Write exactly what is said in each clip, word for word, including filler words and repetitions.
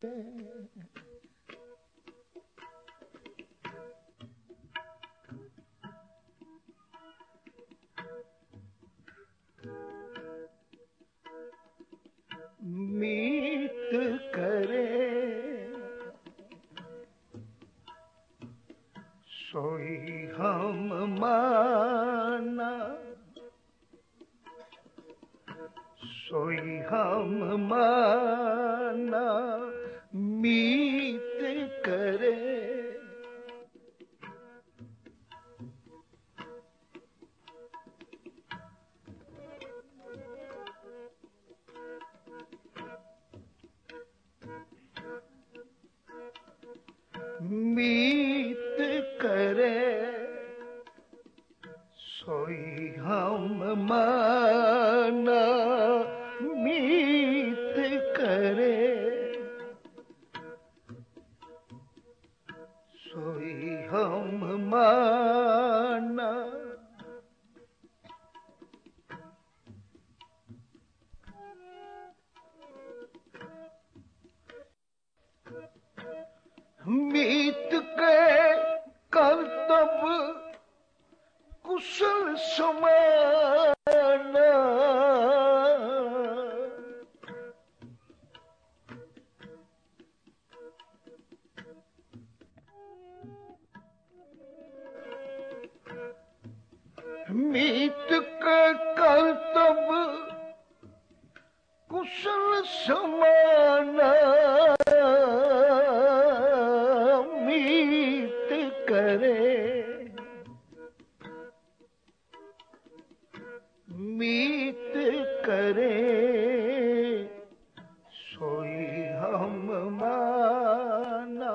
मीत करे सोई हम माना, सोई हम माना मीत करे। मीत करे सोई हम माना मीत करे, सोई हम माना। मीत के कर्तव्य कुशल समाना, मीत के कर्तव्य कुशल समाना मीत करे, मीत करे सोई हम माना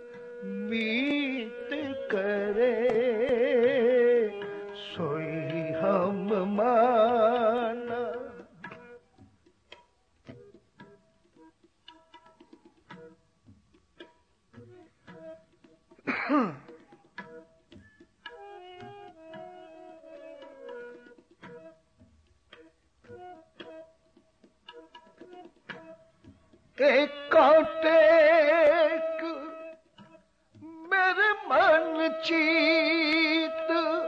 मीत करे, सोई हम माना। एक कांटे मेरे मन चीत,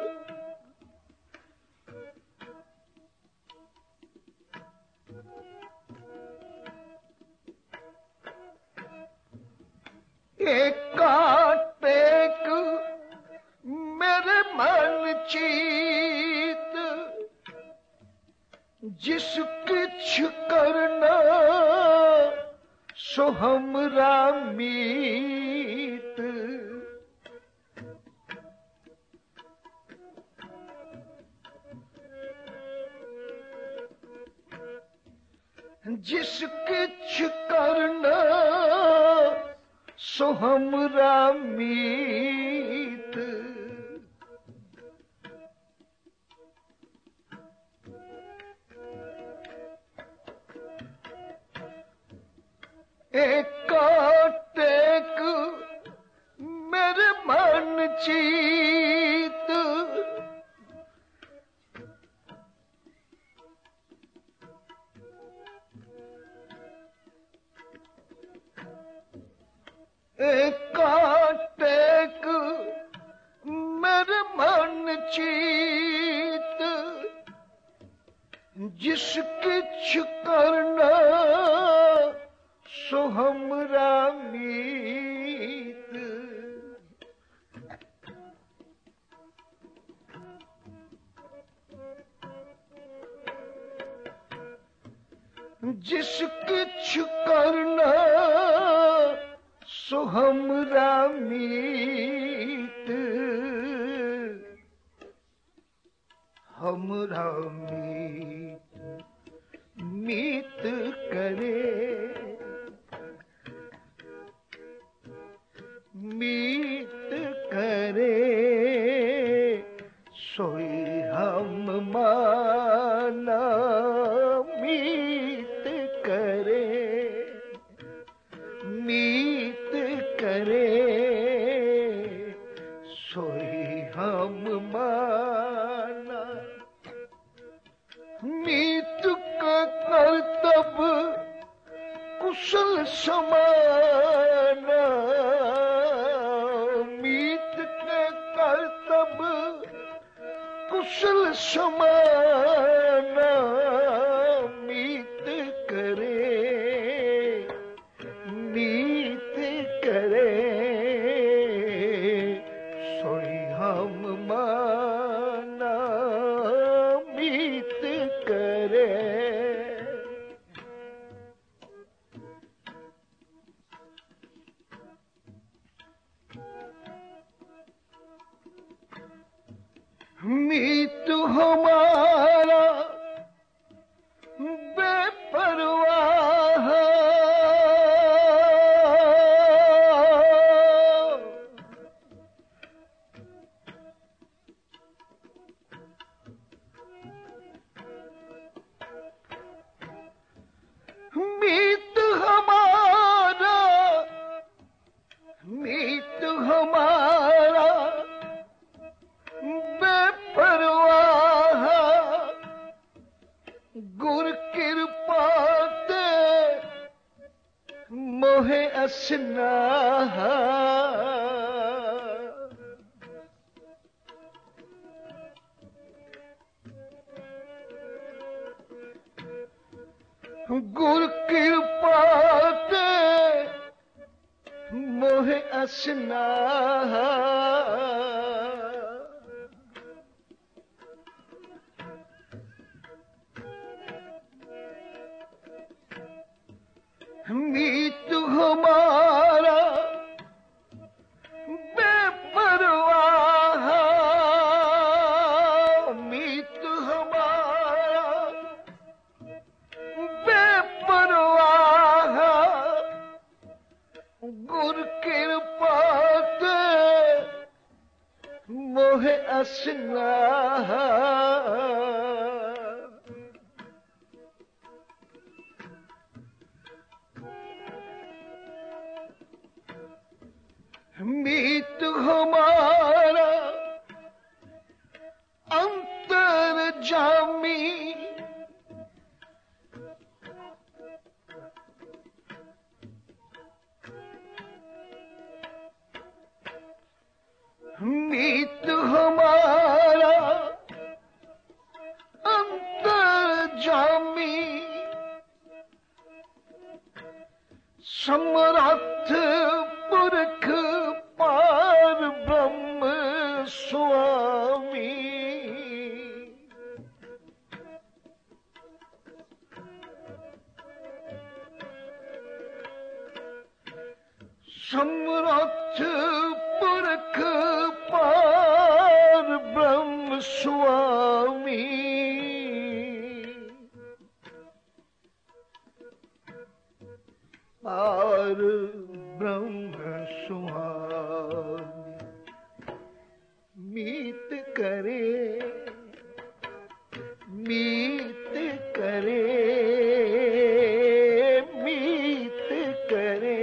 एक कांटे मेरे मन चीत, जिस किछ करना सो हमरा मीत, जिस किछ करना सो हमरा मीत। एक काटेक मेरे मन चीत, एक काटेक मेरे मन चीत, जिस किछ करना सो हमरा मीत। जिस किछ करना सो हमरा मीत, हमरा मीत मीत करे, मीत करे सोई हम माना मीत करे, मीत करे सोई हम माना। मीत का कर्तव्य कुशल समाना मीत के करतब कुशल समाना मीत करे मीत करे सोई हम माना मीत करे। मीत हमारा बेपरवाह मीत हमारा मीत हमारा बेपरवाह गुर कृपा ते मोहे असनाह गुर कृपा ते मोहे असनाह मीत हमारा बेपरवाह मीत हमारा बेपरवाह गुर कृपा ते मोहे असनाह मीत हमारा अंतर जामी मीत हमारा अंतर जामी समर्थ पुरख पार ब्रह्म स्वामी समर्थ पुरख पार ब्रह्म स्वामी पार ब्रह्म स्वामी मीत करे मीत करे मीत करे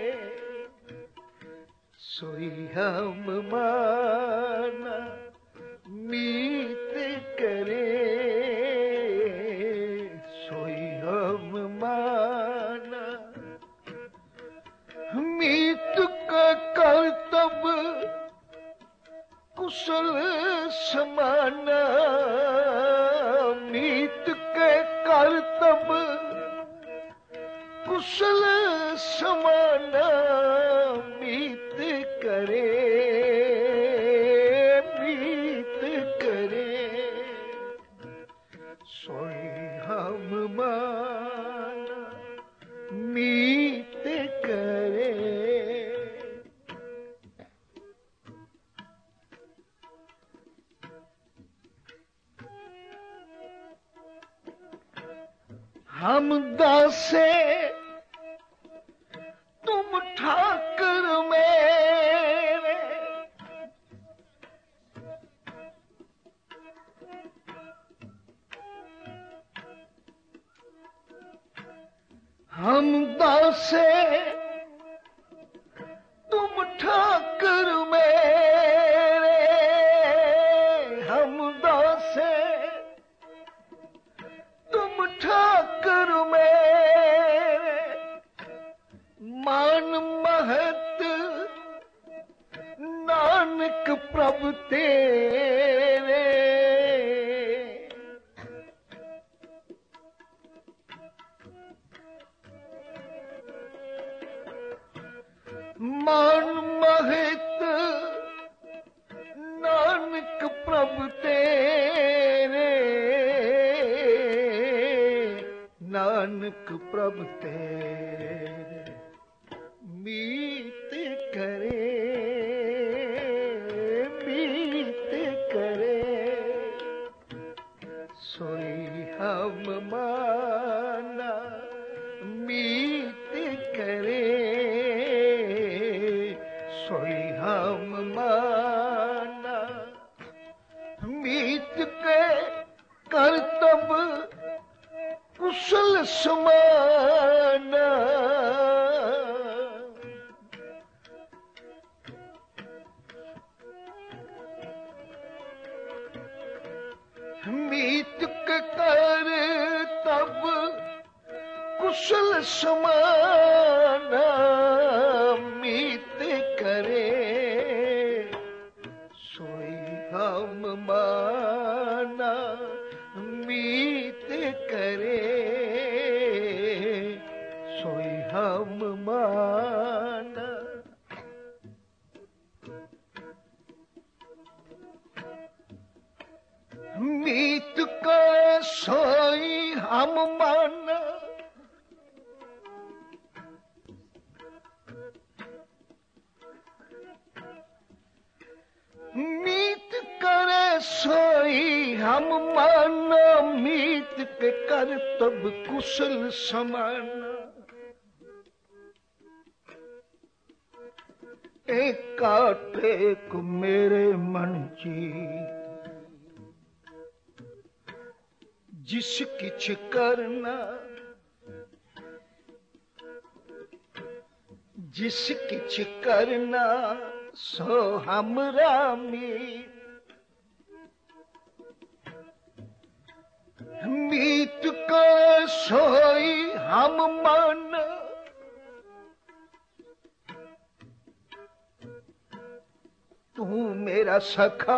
सोई हम माना मीत करे सोई हम माना मीत का करतब कुशल समाना मीत के करतब कुशल समाना मीत करे मीत करे सोई हम माना मीत करे। हम दासे तुम ठाकर मेरे हम दासे तुम ठाकर मेरे हम दासे तुम ठाकर मेरे तेरे मान महित नानक प्रभु तेरे नानक प्रभु तेरे मीत करे मीत करे सोई हम माना मीत करे सोई हम माना मीत के करतब कुशल समाना मीत के कर तब कुशल समाना मीत करे सोई हम माना मीत करे सोई हम माना मीत का सोई हम माना मीत करे सोई हम माना मीत के कर तब कुशल समाना एक टेक मेरे मन जी जिस किछ करना जिस किछ करना सो हमरा मीत मीत का सोई हम माना तू मेरा सखा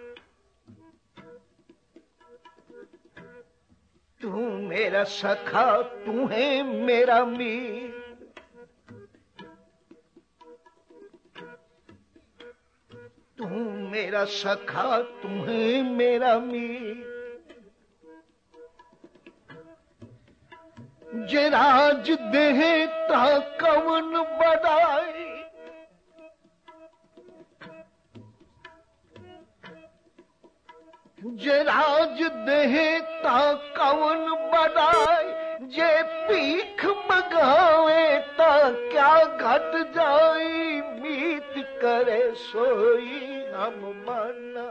तू मेरा सखा तू है मेरा मीत तू मेरा सखा तू है मेरा मीत जे राज देहे ता कवन बड़ाई जे राज देहे ता कवन बड़ाई जे पीख मगावे ता क्या घट जाई मीत करे सोई हम माना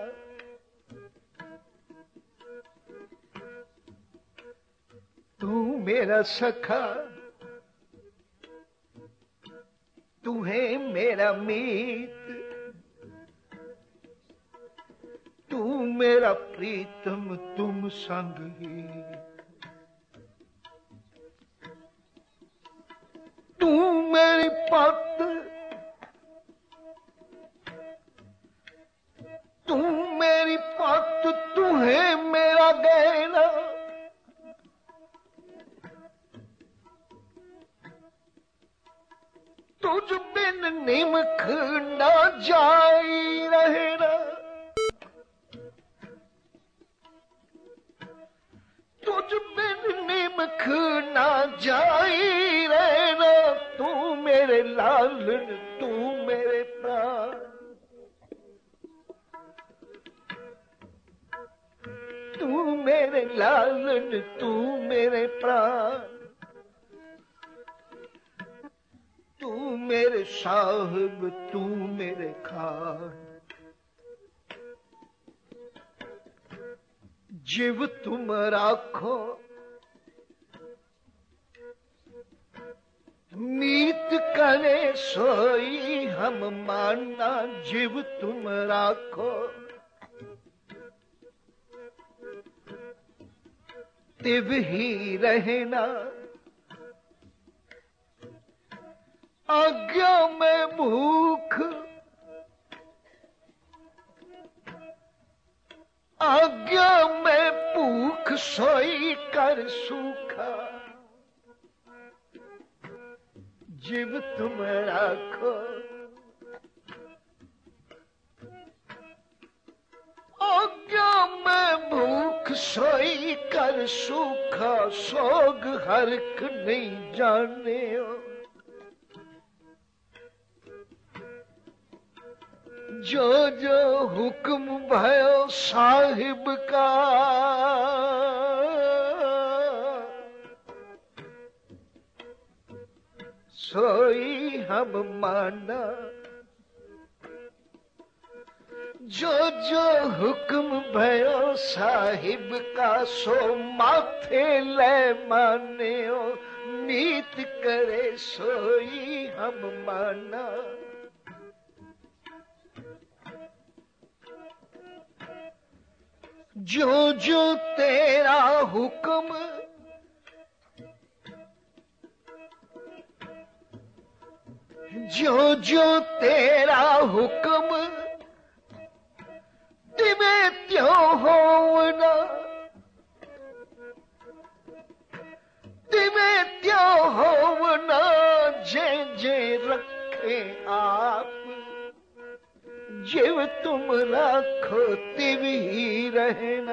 तू मेरा सखा तू है मेरा मीत तू मेरा प्रीतम तुम संगी तू मेरी पत तू मेरी पत तू है मेरा गहना तुझ बिन निमख ना जाई रहना तुझ बिन निमख ना जाई रहना तू मेरे लालन तू मेरे प्राण तू मेरे लालन तू मेरे प्राण तू मेरे साहिब तू मेरे खान जीव तुम राखो मीत करे सोई हम माना जीव तुम राखो तिव ही रहना आज्ञा में भूख आज्ञा में भूख सोई कर सूखा, जीव तुम राखो। आज्ञा में भूख सोई कर सूखा, सोग हरख नहीं जाने हो। जो जो हुक्म भयो साहिब का, सोई हम माना। जो जो हुक्म भयो साहिब का, सो माथे ले माने हो। मीत करे सोई हम माना। जो जो तेरा हुक्म, जो जो तेरा हुक्म, तिवे त्यों होवना। तिवे त्यों होवना, जे जे रखे आप। जीव तुम राखो तिव ही रहना।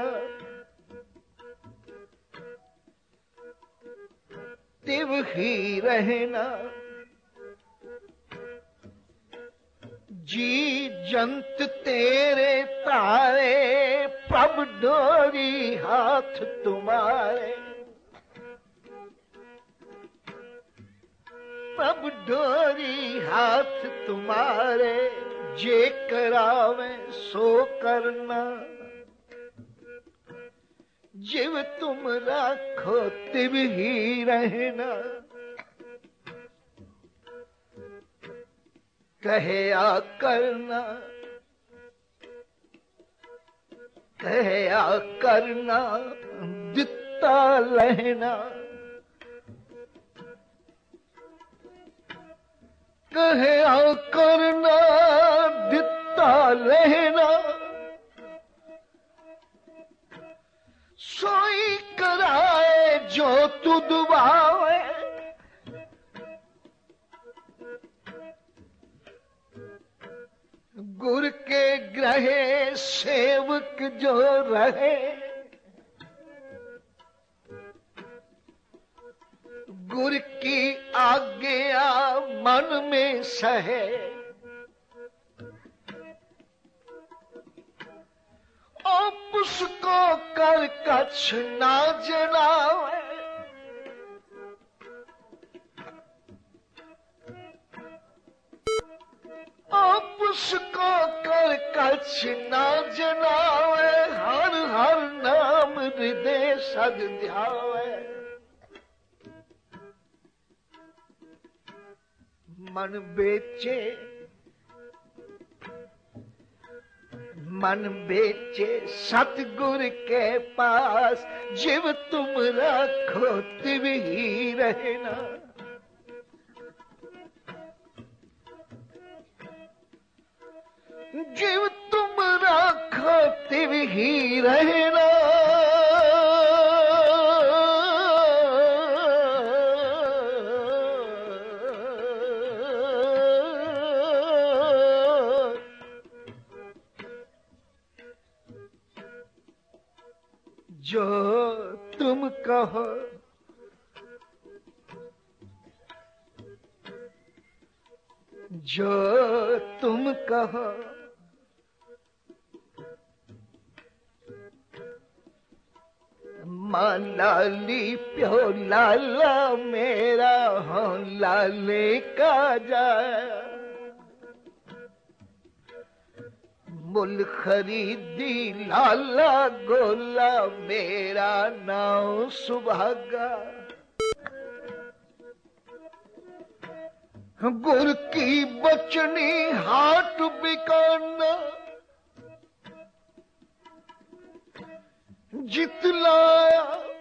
तिव ही रहना। जी जंत तेरे तारे, प्रभ डोरी हाथ तुम्हारे। प्रभ डोरी हाथ तुम्हारे, जे करावे सो करना। जीव तुम राखो तिव ही रहना। कहे आ करना, कहे आ करना, दिता लहना। कहे आ करना, दिता लहना। सोई कराए जो तू दुबावे। गुर के ग्रहे सेवक जो रहे, गुर की आज्ञा मन में सहे। आप उसको कर कछ ना जलावे। आप उसको कर कछ ना जलावे। हर हर नाम हृदय सद ध्यावे। मन बेचे, मन बेचे सतगुर के पास। जीव तुम राखो तिव ही रहना। जीव तुम राखो तिव ही रहना। जो तुम कहो, जो तुम कहो, मां लाली प्यो लाला मेरा हो लाले का जाया। मुल खरीदी लाला गोला मेरा नाम सुभागा। गुर की बचनी हाट बिकाना। जितलाया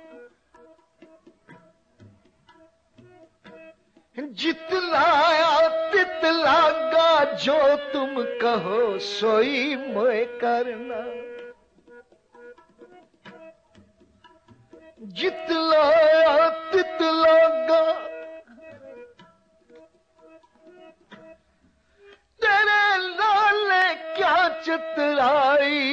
जितलाया तितलागा। जो तुम कहो सोई मोए करना। जितलाया तितलागा तेरे लाले क्या चितराई।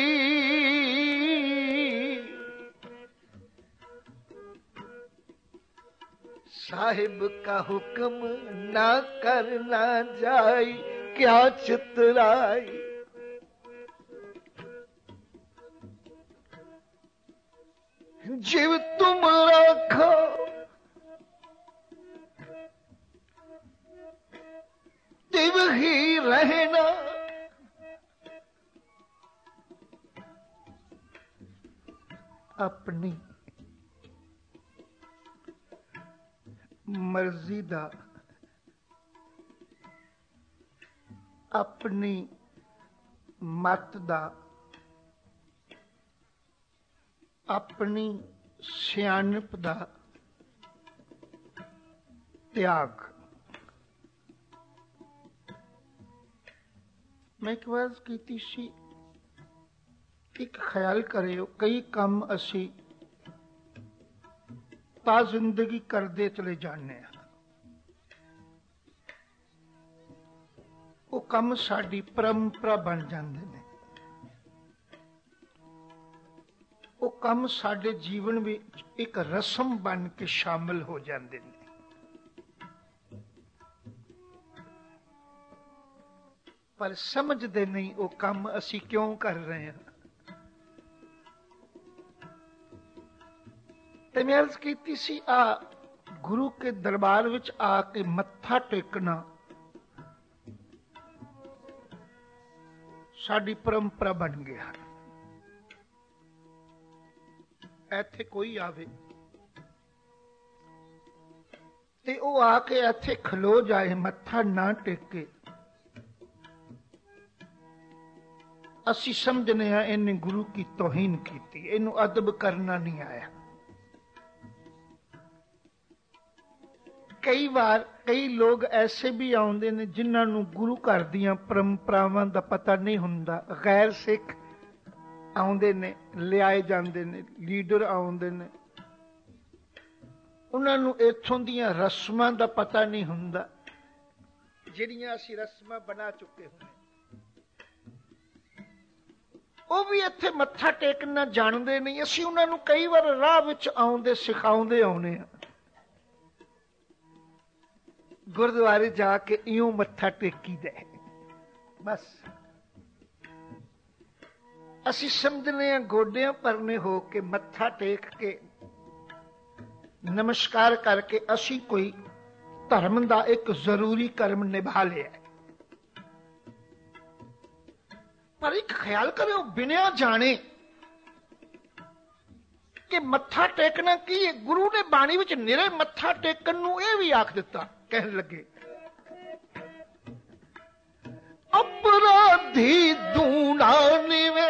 साहिब का हुक्म ना करना जाई क्या चितराई। जीव तुम रखो तिव ही रहना। अपनी मर्जी दा अपनी मत दा अपनी सियाणप दा त्याग। मैं एक बार कीती सी, एक ख्याल करियो कई काम असी ता जिंदगी करते चले जाने, वो काम साडी परंपरा बन जाते हैं, वो काम साडे जीवन में एक रस्म बन के शामिल हो जाते हैं। पर समझते नहीं वो काम असी क्यों कर रहे हैं। ते मैं अर्ज की सी, आ गुरु के दरबार विच आके मत्था टेकना साडी परंपरा बन गया। इत्थे कोई आवे ते ओ आके इत्थे खलो जाए मत्था ना टेके, असी समझने हैं इन्हें गुरु की तौहीन की, इनू अदब करना नहीं आया। कई बार कई लोग ऐसे भी आउंदे ने जिन्होंने गुरु घर दियां परंपरावां दा पता नहीं हुंदा। गैर सिख आउंदे ने, लियाए जांदे ने, लीडर आउंदे ने, उन्होंने इत्थों दियां रस्मां दा पता नहीं हुंदा जिहड़ियां असीं रस्मां बना चुके हुंदे। वो भी इत्थे मत्था टेकना जानते नहीं। असीं उन्होंने कई बार राह विच आउंदे सिखाउंदे आउणे आ, गुरुद्वारे जाके इयों मत्था टेकी दे बस। असीं समझने हैं गोडियां परने हो के मत्था टेक के नमस्कार करके असीं कोई धर्म दा एक जरूरी कर्म निभा लिया। पर एक ख्याल करो बिना जाने कि मत्था टेकना की है। गुरु ने बाणी विच निरे मत्था टेकन नूं यह भी आख दिता, कहन लगे अपराधी दूना निवे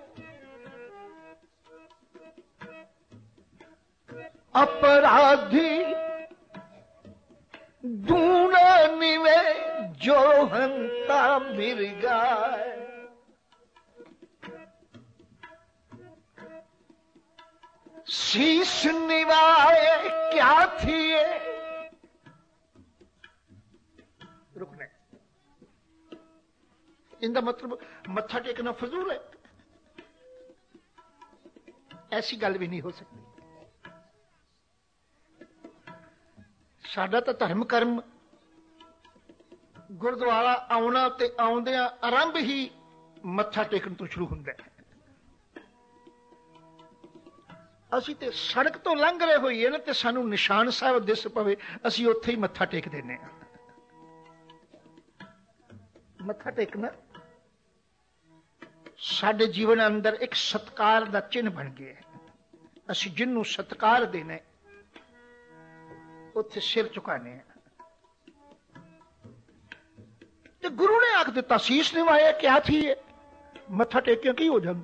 अपराधी दूना निवे जो हंता मिर्गाए। शीश निवाए क्या थी ये। रुकने इनका मतलब मत्था टेकना फजूल है, ऐसी गल भी नहीं हो सकती। साडा तो धर्म कर्म गुरुद्वारा आउणा ते आउंदियां आरंभ ही मत्था टेकन तो शुरू हुंदा है। असी ते सड़क तो लंघ रहे होइए ना ते सानू निशान साहब दिस पवे, असी उत्थे ही मत्था टेक देने। मत्था टेकना साडे जीवन अंदर एक सत्कार दा चिन्ह बन गया है। असी जिन्नू सत्कार देना उत्थे सिर झुकाने। ते गुरु ने आख दिता शीश निवाया क्या थी ये। मत्था टेकिया की हो जाता।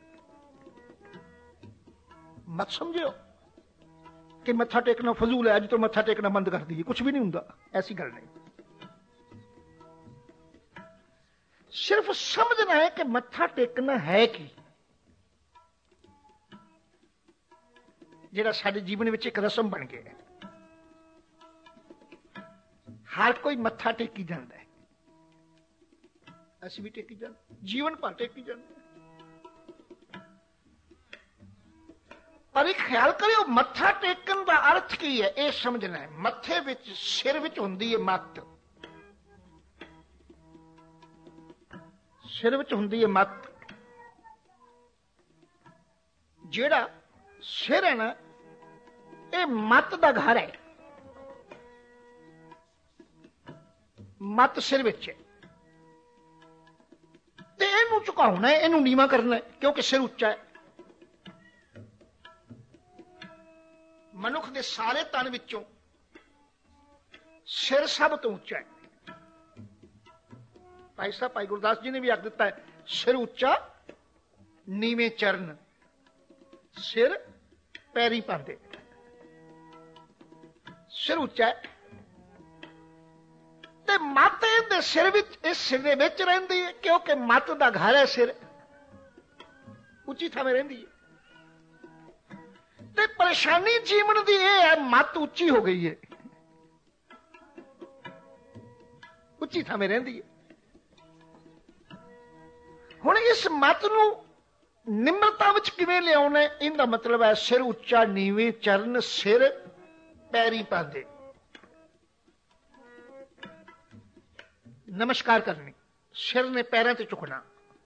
मत समझो कि मत्था टेकना फजूल है, अज तो मत्था टेकना बंद कर दीजिए, कुछ भी नहीं होता, ऐसी गल नहीं। सिर्फ समझना है कि मत्था टेकना है कि ਜਿਹੜਾ ਸਾਡੇ ਜੀਵਨ ਵਿੱਚ ਇੱਕ ਰਸਮ ਬਣ ਗਿਆ ਹੈ। ਹਰ ਕੋਈ ਮੱਥਾ ਟੇਕੀ ਜਾਂਦਾ ਹੈ, ਅਸੀਂ ਵੀ ਟੇਕੀ ਜਾਂਦੇ, ਜੀਵਨ ਭਰ ਟੇਕੀ ਜਾਂਦੇ। ਪਰ ਇੱਕ ਖਿਆਲ ਕਰਿਓ, ਮੱਥਾ ਟੇਕਣ ਦਾ ਅਰਥ ਕੀ ਹੈ ਇਹ ਸਮਝਣਾ ਹੈ। ਮੱਥੇ ਵਿੱਚ, ਸਿਰ ਵਿੱਚ ਹੁੰਦੀ ਹੈ ਮੱਤ, ਸਿਰ ਵਿੱਚ ਹੁੰਦੀ ਹੈ ਮੱਤ। ਜਿਹੜਾ ਸਿਰ ਹੈ ਨਾ, ਇਹ ਮੱਤ ਦਾ ਘਰ ਹੈ। ਮੱਤ ਸਿਰ ਵਿੱਚ ਹੈ ਤੇ ਇਹਨੂੰ ਝੁਕਾਉਣਾ ਹੈ, ਇਹਨੂੰ ਨੀਵਾਂ ਕਰਨਾ ਹੈ, ਕਿਉਂਕਿ ਸਿਰ ਉੱਚਾ ਹੈ। ਮਨੁੱਖ ਦੇ ਸਾਰੇ ਤਨ ਵਿੱਚੋਂ ਸਿਰ ਸਭ ਤੋਂ ਉੱਚਾ ਹੈ। ਭਾਈ ਸਾਹਿਬ ਭਾਈ ਗੁਰਦਾਸ ਜੀ ਨੇ ਵੀ ਆਖ ਦਿੱਤਾ ਹੈ, ਸਿਰ ਉੱਚਾ ਨੀਵੇਂ ਚਰਨ, ਸਿਰ ਪੈਰੀ ਪਾਉਂਦੇ। ਸਿਰ ਉੱਚਾ ਹੈ ਤੇ ਮੱਤ ਇਹਦੇ ਸਿਰ ਵਿੱਚ, ਇਸ ਸਿਰ ਦੇ ਵਿੱਚ ਰਹਿੰਦੀ ਹੈ, ਕਿਉਂਕਿ ਮੱਤ ਦਾ ਘਰ ਹੈ ਸਿਰ, ਉੱਚੀ ਥਾਵੇਂ ਰਹਿੰਦੀ ਹੈ। ਤੇ ਪਰੇਸ਼ਾਨੀ ਜੀਵਨ ਦੀ ਇਹ ਹੈ, ਮੱਤ ਉੱਚੀ ਹੋ ਗਈ ਹੈ, ਉੱਚੀ ਥਾਵੇਂ ਰਹਿੰਦੀ ਹੈ। ਹੁਣ ਇਸ ਮੱਤ ਨੂੰ ਨਿਮਰਤਾ ਵਿੱਚ ਕਿਵੇਂ ਲਿਆਉਣਾ, ਇਹਦਾ ਮਤਲਬ ਹੈ ਸਿਰ ਉੱਚਾ ਨੀਵੇਂ ਚਰਨ, ਸਿਰ ਪੈਰੀ ਪਾਉਂਦੇ, ਨਮਸਕਾਰ ਕਰਨੀ, ਸਿਰ ਨੇ ਪੈਰਾਂ ਤੇ ਝੁਕਣਾ।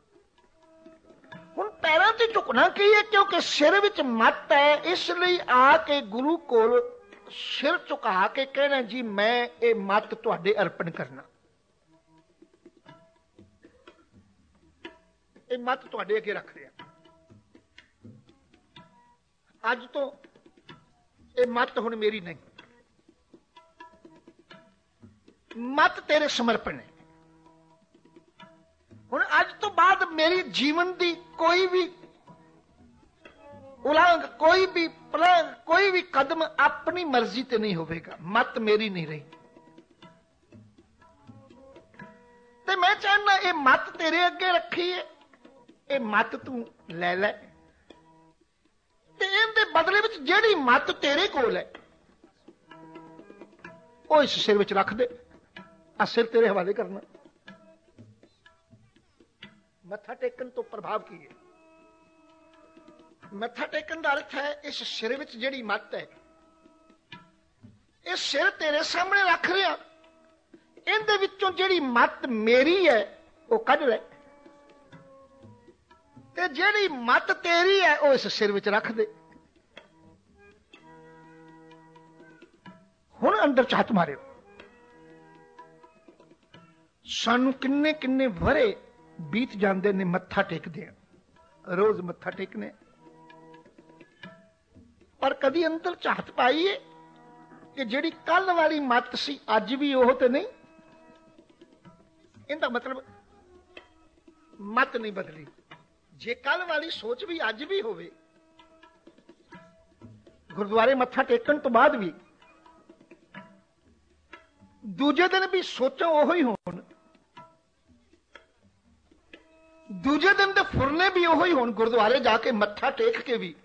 ਹੁਣ ਪੈਰਾਂ ਤੇ ਝੁਕਣਾ ਕੀ ਹੈ, ਕਿਉਂਕਿ ਸਿਰ ਵਿੱਚ ਮੱਤ ਹੈ, ਇਸ ਲਈ ਆ ਕੇ ਗੁਰੂ ਕੋਲ ਸਿਰ ਝੁਕਾ ਕੇ ਕਹਿਣਾ, ਜੀ ਮੈਂ ਇਹ ਮੱਤ ਤੁਹਾਡੇ ਅਰਪਣ ਕਰਨਾ, ਇਹ ਮੱਤ ਤੁਹਾਡੇ ਅੱਗੇ ਰੱਖ ਰਿਹਾ। ਅੱਜ ਤੋਂ ਇਹ ਮੱਤ ਹੁਣ ਮੇਰੀ ਨਹੀਂ, ਮੱਤ ਤੇਰੇ ਸਮਰਪਣ ਹੈ। ਹੁਣ ਅੱਜ ਤੋਂ ਬਾਅਦ ਮੇਰੀ ਜੀਵਨ ਦੀ ਕੋਈ ਵੀ ਉਲੰਘ, ਕੋਈ ਵੀ ਪਲਾਨ, ਕੋਈ ਵੀ ਕਦਮ ਆਪਣੀ ਮਰਜ਼ੀ ਤੇ ਨਹੀਂ ਹੋਵੇਗਾ, ਮੱਤ ਮੇਰੀ ਨਹੀਂ ਰਹੀ। ਤੇ ਮੈਂ ਚਾਹੁੰਦਾ ਇਹ ਮੱਤ ਤੇਰੇ ਅੱਗੇ ਰੱਖੀ ਹੈ, ਇਹ ਮੱਤ ਤੂੰ ਲੈ ਲੈ, ਤੇ ਇਹਦੇ ਬਦਲੇ ਵਿੱਚ ਜਿਹੜੀ ਮੱਤ ਤੇਰੇ ਕੋਲ ਹੈ ਉਹ ਇਸ ਸਿਰ ਵਿੱਚ ਰੱਖ ਦੇ, ਆ ਸਿਰ ਤੇਰੇ ਹਵਾਲੇ ਕਰਨਾ। ਮੱਥਾ ਟੇਕਣ ਤੋਂ ਪ੍ਰਭਾਵ ਕੀ ਹੈ? ਮੱਥਾ ਟੇਕਣ ਦਾ ਅਰਥ ਹੈ ਇਸ ਸਿਰ ਵਿੱਚ ਜਿਹੜੀ ਮੱਤ ਹੈ, ਇਹ ਸਿਰ ਤੇਰੇ ਸਾਹਮਣੇ ਰੱਖ ਰਿਹਾ, ਇਹਦੇ ਵਿੱਚੋਂ ਜਿਹੜੀ ਮੱਤ ਮੇਰੀ ਹੈ ਉਹ ਕੱਢ ਲੈ, ਤੇ ਜਿਹੜੀ ਮੱਤ ਤੇਰੀ ਹੈ ਉਹ ਇਸ ਸਿਰ ਵਿੱਚ ਰੱਖ ਦੇ। ਹੁਣ ਅੰਦਰ ਝਾਤ ਮਾਰਿਓ, ਸਾਨੂੰ ਕਿੰਨੇ ਕਿੰਨੇ ਵਰੇ ਬੀਤ ਜਾਂਦੇ ਨੇ ਮੱਥਾ ਟੇਕਦੇ ਆ, ਰੋਜ਼ ਮੱਥਾ ਟੇਕਨੇ, ਪਰ ਕਦੀ ਅੰਦਰ ਝਾਤ ਪਾਈਏ ਕਿ ਜਿਹੜੀ ਕੱਲ ਵਾਲੀ ਮੱਤ ਸੀ ਅੱਜ ਵੀ ਉਹ ਤੇ ਨਹੀਂ। ਇਹਦਾ ਮਤਲਬ ਮੱਤ ਨਹੀਂ ਬਦਲੀ। ਜੇ ਕੱਲ ਵਾਲੀ ਸੋਚ ਵੀ ਅੱਜ ਵੀ ਹੋਵੇ, ਗੁਰਦੁਆਰੇ ਮੱਥਾ ਟੇਕਣ ਤੋਂ ਬਾਅਦ ਵੀ ਦੂਜੇ ਦਿਨ ਵੀ ਸੋਚਾਂ ਉਹੋ ਹੀ ਹੋਣ, ਦੂਜੇ ਦਿਨ ਦੇ ਫੁਰਨੇ ਵੀ ਉਹੋ ਹੀ ਹੋਣ, ਗੁਰਦੁਆਰੇ ਜਾ ਕੇ ਮੱਥਾ ਟੇਕ ਕੇ ਵੀ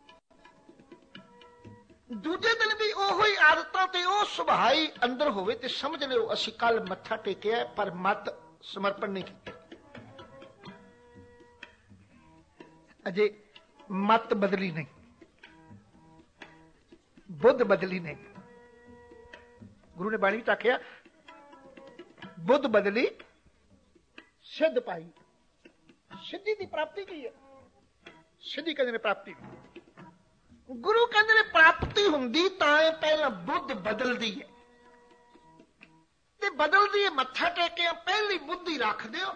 ਦੂਜੇ ਦਿਨ ਵੀ ਉਹੋ ਹੀ ਆਦਤਾਂ ਤੇ ਉਹ ਸੁਭਾਅ ਹੀ ਅੰਦਰ ਹੋਵੇ, ਤੇ ਸਮਝ ਲਿਓ ਅਸੀਂ ਕੱਲ ਮੱਥਾ ਟੇਕਿਆ ਪਰ ਮੱਤ ਸਮਰਪਣ ਨਹੀਂ ਕੀਤਾ, ਅਜੇ ਮੱਤ ਬਦਲੀ ਨਹੀਂ, ਬੁੱਧ ਬਦਲੀ ਨਹੀਂ। ਗੁਰੂ ਨੇ ਬਾਣੀ ਵਿੱਚ ਆਖਿਆ, ਬੁੱਧ ਬਦਲੀ ਸਿੱਧ ਪਾਈ। ਸਿੱਧੀ ਦੀ ਪ੍ਰਾਪਤੀ ਕੀ ਹੈ? ਸਿੱਧੀ ਕਹਿੰਦੇ ਨੇ ਪ੍ਰਾਪਤੀ। ਗੁਰੂ ਕਹਿੰਦੇ ਨੇ ਪ੍ਰਾਪਤੀ ਹੁੰਦੀ ਤਾਂ ਇਹ ਪਹਿਲਾਂ ਬੁੱਧ ਬਦਲਦੀ ਹੈ, ਤੇ ਬਦਲਦੀ ਹੈ ਮੱਥਾ ਟੇਕਿਆ ਪਹਿਲੀ ਬੁੱਧੀ ਰੱਖ ਦਿਓ,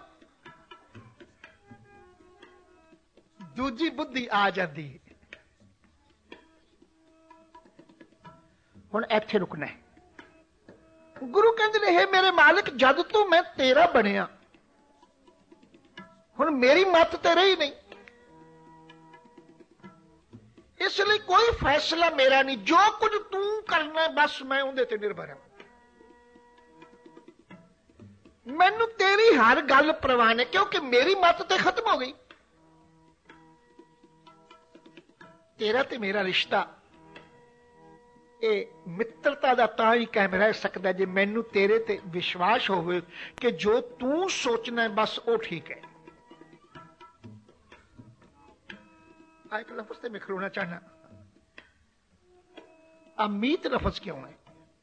ਦੂਜੀ ਬੁੱਧੀ ਆ ਜਾਂਦੀ ਹੈ। ਹੁਣ ਇੱਥੇ ਰੁਕਣਾ ਹੈ। ਗੁਰੂ ਕਹਿੰਦੇ ਨੇ, ਹੇ ਮੇਰੇ ਮਾਲਕ, ਜਦ ਤੋਂ ਮੈਂ ਤੇਰਾ ਬਣਿਆ ਹੁਣ ਮੇਰੀ ਮੱਤ ਤੇ ਰਹੀ ਨਹੀਂ, ਇਸ ਲਈ ਕੋਈ ਫੈਸਲਾ ਮੇਰਾ ਨਹੀਂ, ਜੋ ਕੁਝ ਤੂੰ ਕਰਨਾ ਬਸ ਮੈਂ ਉਹਦੇ ਤੇ ਨਿਰਭਰ ਹਾਂ। ਮੈਨੂੰ ਤੇਰੀ ਹਰ ਗੱਲ ਪ੍ਰਵਾਨ ਹੈ, ਕਿਉਂਕਿ ਮੇਰੀ ਮੱਤ ਤੇ ਖਤਮ ਹੋ ਗਈ। ਤੇਰਾ ਤੇ ਮੇਰਾ ਰਿਸ਼ਤਾ ਇਹ ਮਿੱਤਰਤਾ ਦਾ ਤਾਂ ਹੀ ਕਾਇਮ ਰਹਿ ਸਕਦਾ ਜੇ ਮੈਨੂੰ ਤੇਰੇ ਤੇ ਵਿਸ਼ਵਾਸ ਹੋਵੇ ਕਿ ਜੋ ਤੂੰ ਸੋਚਣਾ ਬਸ ਉਹ ਠੀਕ ਹੈ। ਆ ਇੱਕ ਲਫ਼ਜ਼ ਤੇ ਮੈਂ ਖਲੋਣਾ ਚਾਹਨਾ, ਆ ਮੀਤ ਲਫ਼ਜ਼ ਕਿਉਂ ਹੈ?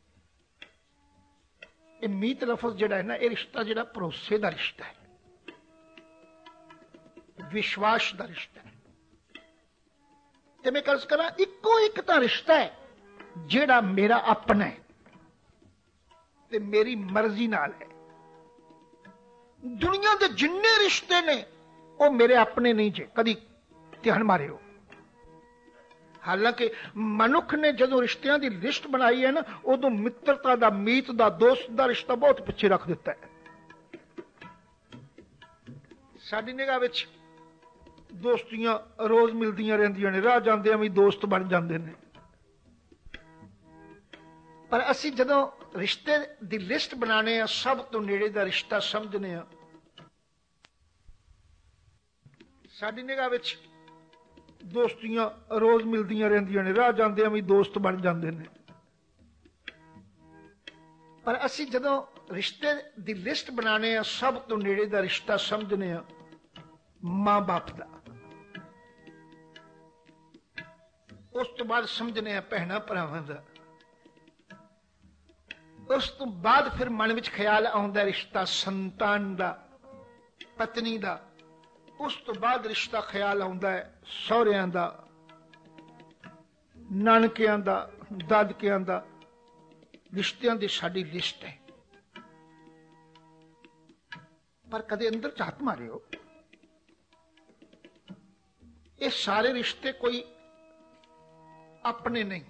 ਇਹ ਮੀਤ ਲਫ਼ਜ਼ ਜਿਹੜਾ ਹੈ ਨਾ, ਇਹ ਰਿਸ਼ਤਾ ਜਿਹੜਾ ਭਰੋਸੇ ਦਾ ਰਿਸ਼ਤਾ ਹੈ, ਵਿਸ਼ਵਾਸ ਦਾ ਰਿਸ਼ਤਾ ਹੈ। ਤੇ ਮੈਂ ਕਰਜ਼ ਕਰਾਂ ਇੱਕੋ ਇੱਕ ਤਾਂ ਰਿਸ਼ਤਾ ਹੈ ਜਿਹੜਾ ਮੇਰਾ ਆਪਣਾ ਹੈ ਤੇ ਮੇਰੀ ਮਰਜ਼ੀ ਨਾਲ ਹੈ। ਦੁਨੀਆ ਦੇ ਜਿੰਨੇ ਰਿਸ਼ਤੇ ਨੇ ਉਹ ਮੇਰੇ ਆਪਣੇ ਨਹੀਂ ਜੇ, ਕਦੀ ਧਿਆਨ ਮਾਰਿਓ। ਹਾਲਾਂਕਿ ਮਨੁੱਖ ਨੇ ਜਦੋਂ ਰਿਸ਼ਤਿਆਂ ਦੀ ਲਿਸਟ ਬਣਾਈ ਹੈ ਨਾ, ਉਦੋਂ ਮਿੱਤਰਤਾ ਦਾ, ਮੀਤ ਦਾ, ਦੋਸਤ ਦਾ ਰਿਸ਼ਤਾ ਬਹੁਤ ਪਿੱਛੇ ਰੱਖ ਦਿੱਤਾ ਹੈ। ਸਾਡੀ ਨਿਗਾਹ ਵਿੱਚ ਦੋਸਤੀਆਂ ਰੋਜ਼ ਮਿਲਦੀਆਂ ਰਹਿੰਦੀਆਂ ਨੇ, ਰਾਹ ਜਾਂਦਿਆਂ ਵੀ ਦੋਸਤ ਬਣ ਜਾਂਦੇ ਨੇ। ਪਰ ਅਸੀਂ ਜਦੋਂ ਰਿਸ਼ਤੇ ਦੀ ਲਿਸਟ ਬਣਾਉਣੇ ਆ, ਸਭ ਤੋਂ ਨੇੜੇ ਦਾ ਰਿਸ਼ਤਾ ਸਮਝਨੇ ਆ, ਸਾਡੀ ਨਿਗਾਹ ਵਿੱਚ ਦੋਸਤੀਆਂ ਰੋਜ਼ ਮਿਲਦੀਆਂ ਰਹਿੰਦੀਆਂ ਨੇ, ਰਾਹ ਜਾਂਦਿਆਂ ਵੀ ਦੋਸਤ ਬਣ ਜਾਂਦੇ ਨੇ। ਪਰ ਅਸੀਂ ਜਦੋਂ ਰਿਸ਼ਤੇ ਦੀ ਲਿਸਟ ਬਣਾਉਣੇ ਆ, ਸਭ ਤੋਂ ਨੇੜੇ ਦਾ ਰਿਸ਼ਤਾ ਸਮਝਨੇ ਆ ਮਾਂ ਬਾਪ ਦਾ। ਉਸ ਤੋਂ ਬਾਅਦ ਸਮਝਨੇ ਆ ਭੈਣਾਂ ਭਰਾਵਾਂ ਦਾ। ਉਸ ਤੋਂ ਬਾਅਦ ਫਿਰ ਮਨ ਵਿੱਚ ਖਿਆਲ ਆਉਂਦਾ ਰਿਸ਼ਤਾ ਸੰਤਾਨ ਦਾ, ਪਤਨੀ ਦਾ। ਉਸ ਤੋਂ ਬਾਅਦ ਰਿਸ਼ਤਾ ਖਿਆਲ ਆਉਂਦਾ ਹੈ ਸਹੁਰਿਆਂ ਦਾ, ਨਾਨਕਿਆਂ ਦਾ, ਦਾਦਕਿਆਂ ਦਾ। ਰਿਸ਼ਤਿਆਂ ਦੀ ਸਾਡੀ ਲਿਸਟ ਹੈ। ਪਰ ਕਦੇ ਅੰਦਰ ਝਾਤ ਮਾਰਿਓ, ਇਹ ਸਾਰੇ ਰਿਸ਼ਤੇ ਕੋਈ ਆਪਣੇ ਨਹੀਂ,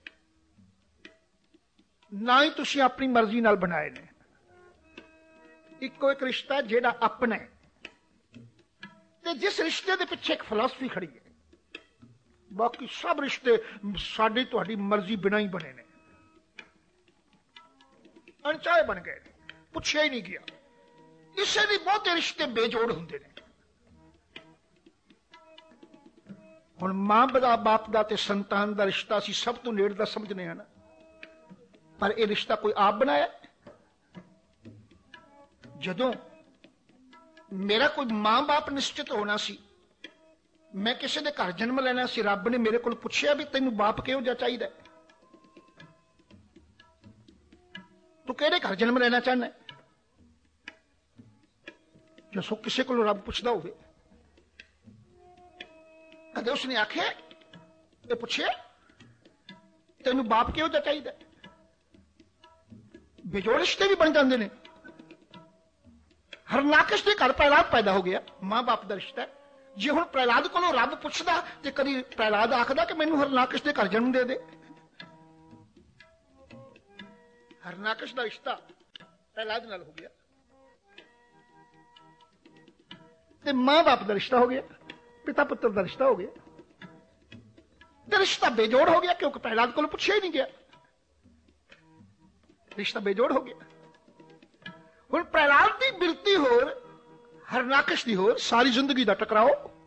ਨਾ ਹੀ ਤੁਸੀਂ ਆਪਣੀ ਮਰਜ਼ੀ ਨਾਲ ਬਣਾਏ ਨੇ। ਇੱਕੋ ਇੱਕ ਰਿਸ਼ਤਾ ਜਿਹੜਾ ਆਪਣਾ ਹੈ, ਤੇ ਜਿਸ ਰਿਸ਼ਤੇ ਦੇ ਪਿੱਛੇ ਇੱਕ ਫਿਲਾਸਫੀ ਖੜੀ ਹੈ। ਬਾਕੀ ਸਭ ਰਿਸ਼ਤੇ ਸਾਡੀ ਤੁਹਾਡੀ ਮਰਜ਼ੀ ਬਿਨਾਂ ਹੀ ਬਣੇ ਨੇ, ਅਣਚਾਹੇ ਬਣ ਗਏ, ਪੁੱਛਿਆ ਹੀ ਨਹੀਂ ਗਿਆ। ਇਸੇ ਲਈ ਬਹੁਤੇ ਰਿਸ਼ਤੇ ਬੇਜੋੜ ਹੁੰਦੇ ਨੇ। ਹੁਣ ਮਾਂ ਬਾਪ ਦਾ ਤੇ ਸੰਤਾਨ ਦਾ ਰਿਸ਼ਤਾ ਅਸੀਂ ਸਭ ਤੋਂ ਨੇੜੇ ਦਾ ਸਮਝਨੇ ਆ ਨਾ, ਪਰ ਇਹ ਰਿਸ਼ਤਾ ਕੋਈ ਆਪ ਬਣਾਇਆ? ਜਦੋਂ ਮੇਰਾ ਕੋਈ ਮਾਂ ਬਾਪ ਨਿਸ਼ਚਿਤ ਹੋਣਾ ਸੀ, ਮੈਂ ਕਿਸੇ ਦੇ ਘਰ ਜਨਮ ਲੈਣਾ ਸੀ, ਰੱਬ ਨੇ ਮੇਰੇ ਕੋਲ ਪੁੱਛਿਆ ਵੀ ਤੈਨੂੰ ਬਾਪ ਕਿਹੋ ਜਿਹਾ ਚਾਹੀਦਾ, ਤੂੰ ਕਿਹੜੇ ਘਰ ਜਨਮ ਲੈਣਾ ਚਾਹੁੰਦਾ? ਜੋ ਕਿਸੇ ਕੋਲ ਰੱਬ ਪੁੱਛਦਾ ਹੋਵੇ, ਕਦੇ ਉਸਨੇ ਆਖਿਆ, ਇਹ ਪੁੱਛਿਆ ਤੈਨੂੰ ਬਾਪ ਕਿਹੋ ਜਿਹਾ ਚਾਹੀਦਾ? ਬੇਜੋੜ ਰਿਸ਼ਤੇ ਵੀ ਬਣ ਜਾਂਦੇ ਨੇ। ਹਰਨਾਕਸ਼ ਦੇ ਘਰ ਪ੍ਰਹਿਲਾਦ ਪੈਦਾ ਹੋ ਗਿਆ, ਮਾਂ ਬਾਪ ਦਾ ਰਿਸ਼ਤਾ। ਜੇ ਹੁਣ ਪ੍ਰਹਿਲਾਦ ਕੋਲੋਂ ਰੱਬ ਪੁੱਛਦਾ ਤੇ ਕਦੀ ਪ੍ਰਹਿਲਾਦ ਆਖਦਾ ਕਿ ਮੈਨੂੰ ਹਰਨਾਕਸ਼ ਦੇ ਘਰ ਜਨਮ ਦੇ ਦੇ? ਹਰਨਾਕਸ਼ ਦਾ ਰਿਸ਼ਤਾ ਪ੍ਰਹਿਲਾਦ ਨਾਲ ਹੋ ਗਿਆ ਤੇ ਮਾਂ ਬਾਪ ਦਾ ਰਿਸ਼ਤਾ ਹੋ ਗਿਆ, ਪਿਤਾ ਪੁੱਤਰ ਦਾ ਰਿਸ਼ਤਾ ਹੋ ਗਿਆ। ਤੇ ਰਿਸ਼ਤਾ ਬੇਜੋੜ ਹੋ ਗਿਆ ਕਿਉਂਕਿ ਪ੍ਰਹਿਲਾਦ ਕੋਲੋਂ ਪੁੱਛਿਆ ਹੀ ਨਹੀਂ ਗਿਆ। ਰਿਸ਼ਤਾ ਬੇਜੋੜ ਹੋ ਗਿਆ। ਹੁਣ ਪ੍ਰਹਿਲਾਦ ਦੀ ਬਿਰਤੀ ਹੋਰ, ਹਰਨਾਕਸ਼ ਦੀ ਹੋਰ, ਸਾਰੀ ਜ਼ਿੰਦਗੀ ਦਾ ਟਕਰਾਓ।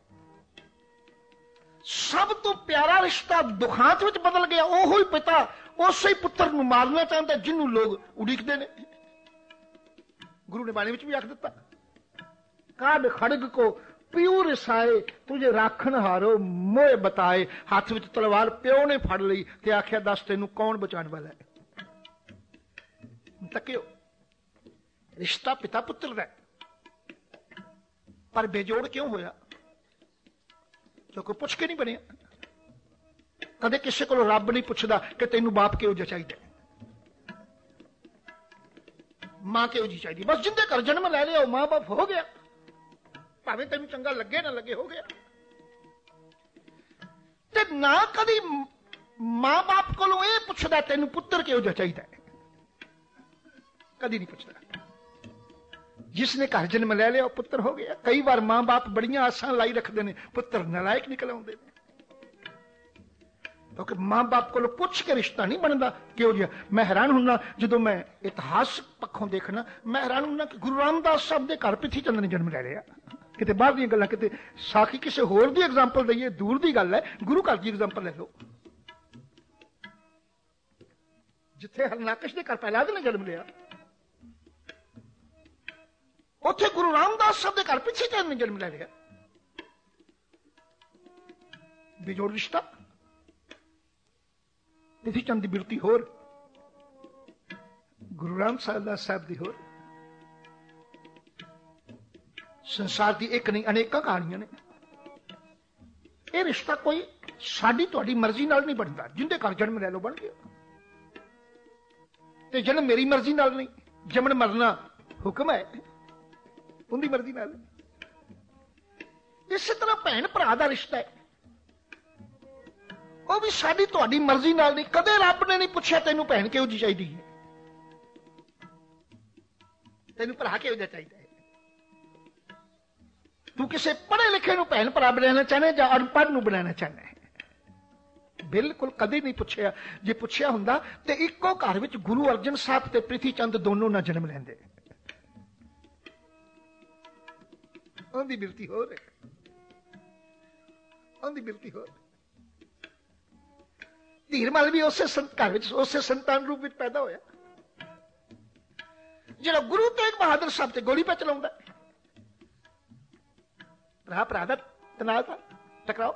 ਸਭ ਤੋਂ ਪਿਆਰਾ ਰਿਸ਼ਤਾ ਦੁਖਾਂਤ ਵਿੱਚ ਬਦਲ ਗਿਆ। ਉਹੋ ਹੀ ਪਿਤਾ ਉਸੇ ਹੀ ਪੁੱਤਰ ਨੂੰ ਮਾਰਨਾ ਚਾਹੁੰਦਾ ਜਿਹਨੂੰ ਲੋਕ ਉਡੀਕਦੇ ਨੇ। ਗੁਰੂ ਨੇ ਬਾਣੀ ਵਿੱਚ ਵੀ ਆਖ ਦਿੱਤਾ, ਕਾਢ ਖੜਗ ਕੋ ਪਿਓ ਰਸਾਏ, ਤੁਝੇ ਰਾਖਣ ਹਾਰੋ ਮੋਹ ਬਤਾਏ। ਹੱਥ ਵਿੱਚ ਤਲਵਾਰ ਪਿਓ ਨੇ ਫੜ ਲਈ ਤੇ ਆਖਿਆ, ਦੱਸ ਤੈਨੂੰ ਕੌਣ ਬਚਾਉਣ ਵਾਲਾ ਹੈ? ਤੱਕਿਓ, ਰਿਸ਼ਤਾ ਪਿਤਾ ਪੁੱਤਰ ਦਾ, ਪਰ ਬੇਜੋੜ ਕਿਉਂ ਹੋਇਆ? ਕਿਉਂਕਿ ਪੁੱਛ ਕੇ ਨਹੀਂ ਬਣਿਆ। ਕਦੇ ਕਿਸੇ ਕੋਲੋਂ ਰੱਬ ਨਹੀਂ ਪੁੱਛਦਾ ਕਿ ਤੈਨੂੰ ਬਾਪ ਕਿਹੋ ਜਿਹਾ ਚਾਹੀਦਾ, ਮਾਂ ਕਿਹੋ ਜਿਹੀ ਚਾਹੀਦੀ। ਬਸ ਜਿੰਦੇ ਘਰ ਜਨਮ ਲੈ ਲਿਆ ਉਹ ਮਾਂ ਬਾਪ ਹੋ ਗਿਆ, ਭਾਵੇਂ ਤੈਨੂੰ ਚੰਗਾ ਲੱਗੇ ਨਾ ਲੱਗੇ, ਹੋ ਗਿਆ। ਤੇ ਨਾ ਕਦੀ ਮਾਂ ਬਾਪ ਕੋਲੋਂ ਇਹ ਪੁੱਛਦਾ ਤੈਨੂੰ ਪੁੱਤਰ ਕਿਹੋ ਜਿਹਾ ਚਾਹੀਦਾ, ਕਦੀ ਨਹੀਂ ਪੁੱਛਦਾ। ਜਿਸਨੇ ਘਰ ਜਨਮ ਲੈ ਲਿਆ ਉਹ ਪੁੱਤਰ ਹੋ ਗਿਆ। ਕਈ ਵਾਰ ਮਾਂ ਬਾਪ ਬੜੀਆਂ ਆਸਾਂ ਲਾਈ ਰੱਖਦੇ ਨੇ, ਪੁੱਤਰ ਨਲਾਇਕ ਨਿਕਲ ਆਉਂਦੇ ਨੇ। ਕਿਉਂਕਿ ਮਾਂ ਬਾਪ ਕੋਲੋਂ ਪੁੱਛ ਕੇ ਰਿਸ਼ਤਾ ਨਹੀਂ ਬਣਦਾ ਕਿਹੋ ਜਿਹਾ। ਮੈਂ ਹੈਰਾਨ ਹੁੰਦਾ ਜਦੋਂ ਮੈਂ ਇਤਿਹਾਸ ਪੱਖੋਂ ਦੇਖਣਾ, ਮੈਂ ਹੈਰਾਨ ਹੁੰਦਾ ਕਿ ਗੁਰੂ ਰਾਮਦਾਸ ਸਾਹਿਬ ਦੇ ਘਰ ਪ੍ਰਿਥੀ ਚੰਦ ਨੇ ਜਨਮ ਲੈ ਲਿਆ। ਕਿਤੇ ਬਾਹਰ ਦੀਆਂ ਗੱਲਾਂ, ਕਿਤੇ ਸਾਖੀ ਕਿਸੇ ਹੋਰ ਦੀ ਐਗਜ਼ਾਮਪਲ ਦਈਏ, ਦੂਰ ਦੀ ਗੱਲ ਹੈ। ਗੁਰੂ ਘਰ ਦੀ ਐਗਜ਼ਾਮਪਲ ਲੈ ਲਓ। जिथे हरनाकश के घर प्रहलाद ने जन्म लिया, उथे गुरु रामदास साहब के घर पृथ्वी चंद ने जन्म ले लिया। बेजोड़ रिश्ता। पृथ्वी चंद की बिरती होर, गुरु रामदास साहब की होर। संसार की एक नहीं अनेक कहानियां ने। यह रिश्ता कोई साडी तुहाडी मर्जी नाल नहीं बनता। जिंदे घर जन्म ले लो बन गया, ते जन्म मेरी मर्जी नाल नहीं। जमन मरना हुक्म है, उनकी मर्जी नाल। इस तरह भैन भरा का रिश्ता है, वह भी साडी तुहाडी मर्जी नाल नहीं। कदे रब ने नहीं पूछा तेनू भैन किहो जी चाहिदी है, तेनू भरा किहो जिहा चाहिदा है। तू किसी पढ़े लिखे भैन भरा बनाना चाहना या अनपढ़ नूं बनाना चाहना है? बिल्कुल कदी नहीं पूछया। जे पूछया हुंदा ते इक्को घर विच गुरु अर्जन साहब ते प्रिथी चंद दोनों ना जन्म लैंदे। उनकी बिरती हो रही, उनकी बिरती हो। धीरमल भी उसे संत घर विच उसे संतान रूप विच पैदा होया जिहड़ा गुरु तेग बहादुर साहब ते गोली पे चलाउंदा। भरा भरा दा तनाव था, टकराओ।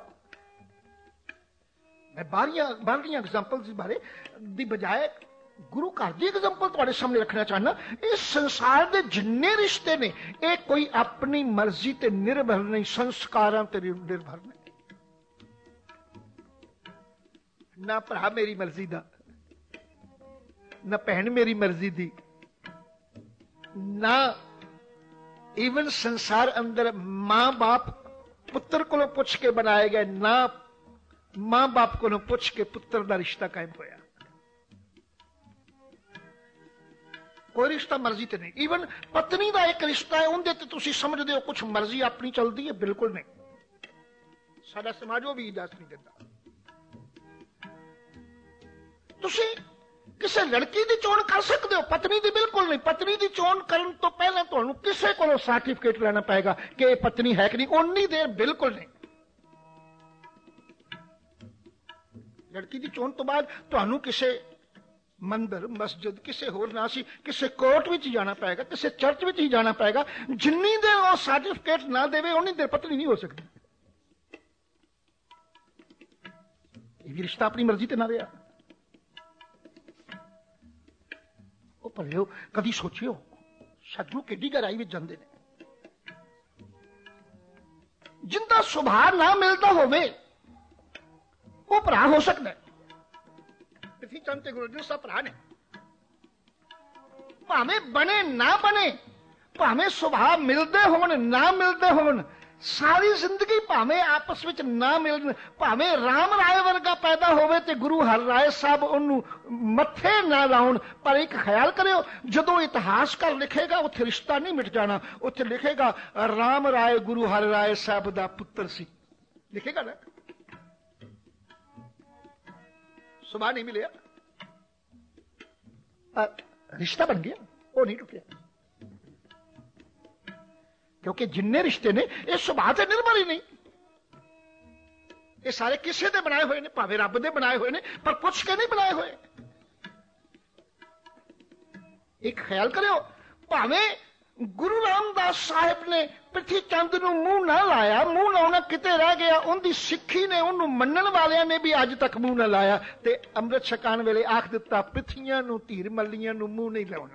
मैं बाहरियां बाहरियां एग्जाम्पल्स बारे दी बजाय गुरु घर की एग्जाम्पल तुहाडे सामने रखना चाहना। इस संसार के जिन्ने रिश्ते ने ये कोई अपनी मर्जी ते निर्भर नहीं, संस्कारां ते निर्भर नहीं। ना भरा मेरी मर्जी दा, ना भैन मेरी मर्जी दी, ना इवन संसार अंदर मां बाप पुत्र को पुछ के बनाए गए, ना मां बाप को पुछ के पुत्र का रिश्ता कायम होया। कोई रिश्ता मर्जी ते नहीं। इवन पत्नी का एक रिश्ता है, उनके ते तुसी समझदे हो कुछ मर्जी अपनी चलती है, बिल्कुल नहीं। साडा समाज वो भी इजाजत नहीं देता। तुसी किसी लड़की की चोन कर सकते हो, पत्नी की बिल्कुल नहीं। पत्नी की चोन करने तो पहले तुहानू किसी को सर्टिफिकेट लेना पड़ेगा कि पत्नी है कि नहीं। उन्नी देर बिल्कुल नहीं। लड़की की चोन तो बाद तुहानू किसी मंदिर मस्जिद किसी होर ना सी किसी कोर्ट में जाना पड़ेगा, किसी चर्च में ही जाना पड़ेगा। जिन्नी देर वो सर्टिफिकेट ना देवे उन्नी देर पत्नी नहीं हो सकती। ये भी रिश्ता अपनी मर्जी ते ना रहा। भलियो कदी सोचियो सतगुरु केडी गहराई में जाते हैं। जिंदा सुभाव ना मिलता होवे वो भरा हो सकता है। पृथ्वी चंद ते गुरु अर्जन साहब भरा ने, भावें बने ना बने, भावें सुभाव मिलते होन ना मिलते होन, सारी जिंदगी भावें आपस में ना मिलन, भावें राम राय वर्गा पैदा होवे ते गुरु हर राय साहब उन्होंने मत्थे ना लाउन। पर एक ख्याल करियो, जदों इतिहासकार लिखेगा उत्थे रिश्ता नहीं मिट जाना। उत्थे लिखेगा राम राय गुरु हर राय साहब दा पुत्र सी, लिखेगा ना। सुबह नहीं मिले, रिश्ता बन गया, वो नहीं टूटा। क्योंकि जिन्ने रिश्ते ने ये सुभाव से निर्भर ही नहीं। ये सारे किसी दे बनाए हुए ने, भावे रब दे बनाए हुए ने, पर पुछ के नहीं बनाए हुए। एक ख्याल करो, भावे गुरु रामदास साहिब ने पृथ्वी चंद नूं मुंह ना लाया, मुंह लाउणा किते रह गया। उनकी सिक्खी ने उन्होंने मनण वालियां ने भी अज तक मुंह ना लाया। ते अमृत छकाण वेले आख दिता, पृथ्वियां नूं धीर मल्लियां नूं मुंह नहीं लाउणा।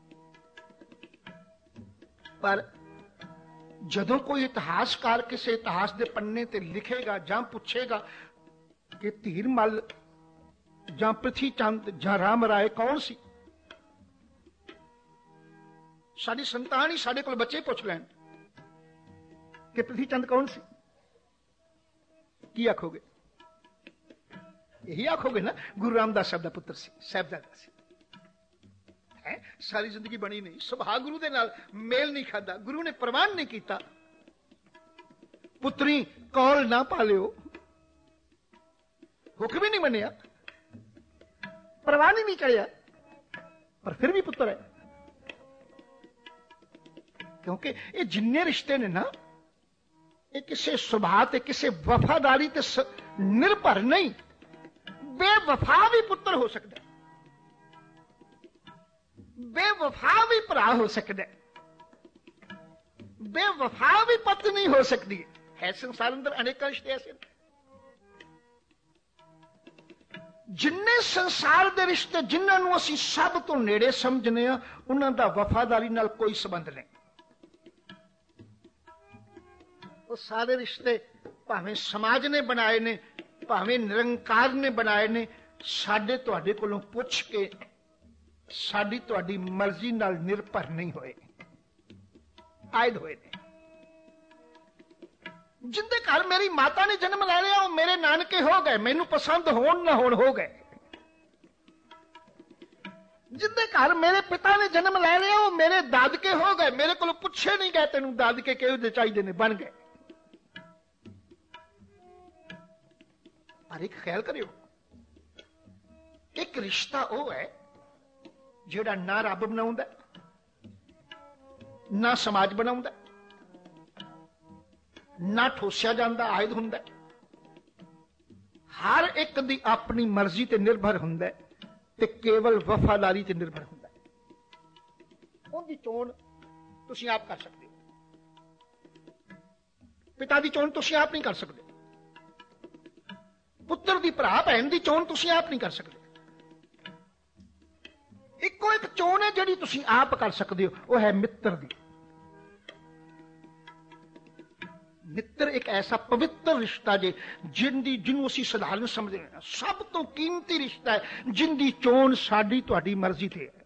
पर जदों कोई इतिहासकार किसी इतिहास के पन्ने ते लिखेगा जां पूछेगा कि धीर मल जां पृथ्वी चंद जां राम राय कौन सी, साडी संतान ही साडे कोल बच्चे पूछ लैन कि पृथ्वी चंद कौन सी, की आखोगे? यही आखोगे ना, गुरु रामदास साहब दा पुत्र सी, साहिबजादा सी। है सारी जिंदगी बनी नहीं, सुभाव गुरु दे नाल मेल नहीं खाता, गुरु ने प्रवान नहीं किया। पुत्री कौल ना पालियो, हुक्म ही नहीं मनिया, प्रवान ही नहीं करिया, पर फिर भी पुत्र है। क्योंकि ये जिन्ने रिश्ते ने ना, ये किसी सुभाव ते किसी वफादारी ते निर्भर नहीं। बेवफा भी पुत्र हो सकता है। बेवफा भी भरा हो सकता है, बेवफा भी पत्नी हो सकती है। है संसार अंदर अनेक रिश्ते ऐसे जिन्ने संसार के रिश्ते जिन्होंने असीं सब तो नेड़े समझने आ, उन्हां दा वफादारी नाल कोई संबंध नहीं। वो सारे रिश्ते भावें समाज ने बनाए ने, भावें निरंकार ने बनाए ने, साडे तुहाडे कोलों पुछ के साडी तुहाडी मर्जी नाल निर्भर नहीं होए, आयद होए ने। जिंदे घर मेरी माता ने जन्म लै लिया, वो मेरे नानके हो गए, मैनू पसंद होण ना होण हो गए। जिंदे घर मेरे पिता ने जन्म लै लिया, वो मेरे दादके हो गए, मेरे को पुछे नहीं गए तेनू दादके किहो जिहे चाहीदे ने, बन गए। पर एक ख्याल करियो, एक रिश्ता वो है जिहड़ा ना रब बनाउंदा ना समाज बनाउंदा ना ठोसिया जांदा आयद हुंदा, हर एक दी अपनी मर्जी ते निर्भर हुंदा ते केवल वफादारी ते निर्भर हुंदा। उनकी चोण तुसीं आप कर सकते हो, पिता की चोण तुसीं आप नहीं कर सकते, पुत्र की भरा भैन की चोण तुसीं आप नहीं कर सकते। इको एक चोण है जिहड़ी तुसीं आप कर सकते हो, वह है मित्र दी। मित्र एक ऐसा पवित्र रिश्ता जे जिंदी जिन्हों असीं साधारण समझते हैं, सब तो कीमती रिश्ता है जिंदी चोण साडी तुहाडी मर्जी ते है।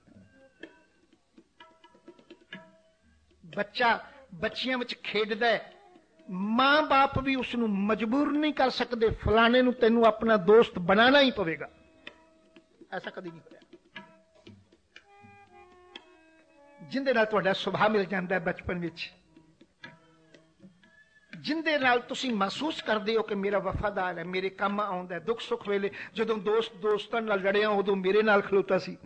बच्चा बच्चियां विच खेडदा है, मां बाप भी उसनूं मजबूर नहीं कर सकते, फलाने नूं तैनूं अपना दोस्त बनाना ही पवेगा, ऐसा कभी नहीं होया। जिंदे नाल तुहाडा सुभाव मिल जाता है बचपन विच, जिंदे नाल तुसीं महसूस करते हो कि मेरा वफादार है, मेरे काम आउंदा है, दुख सुख वेले जदों दोस्त दोस्तां नाल लड़िया उदों मेरे नाल खलोता सी,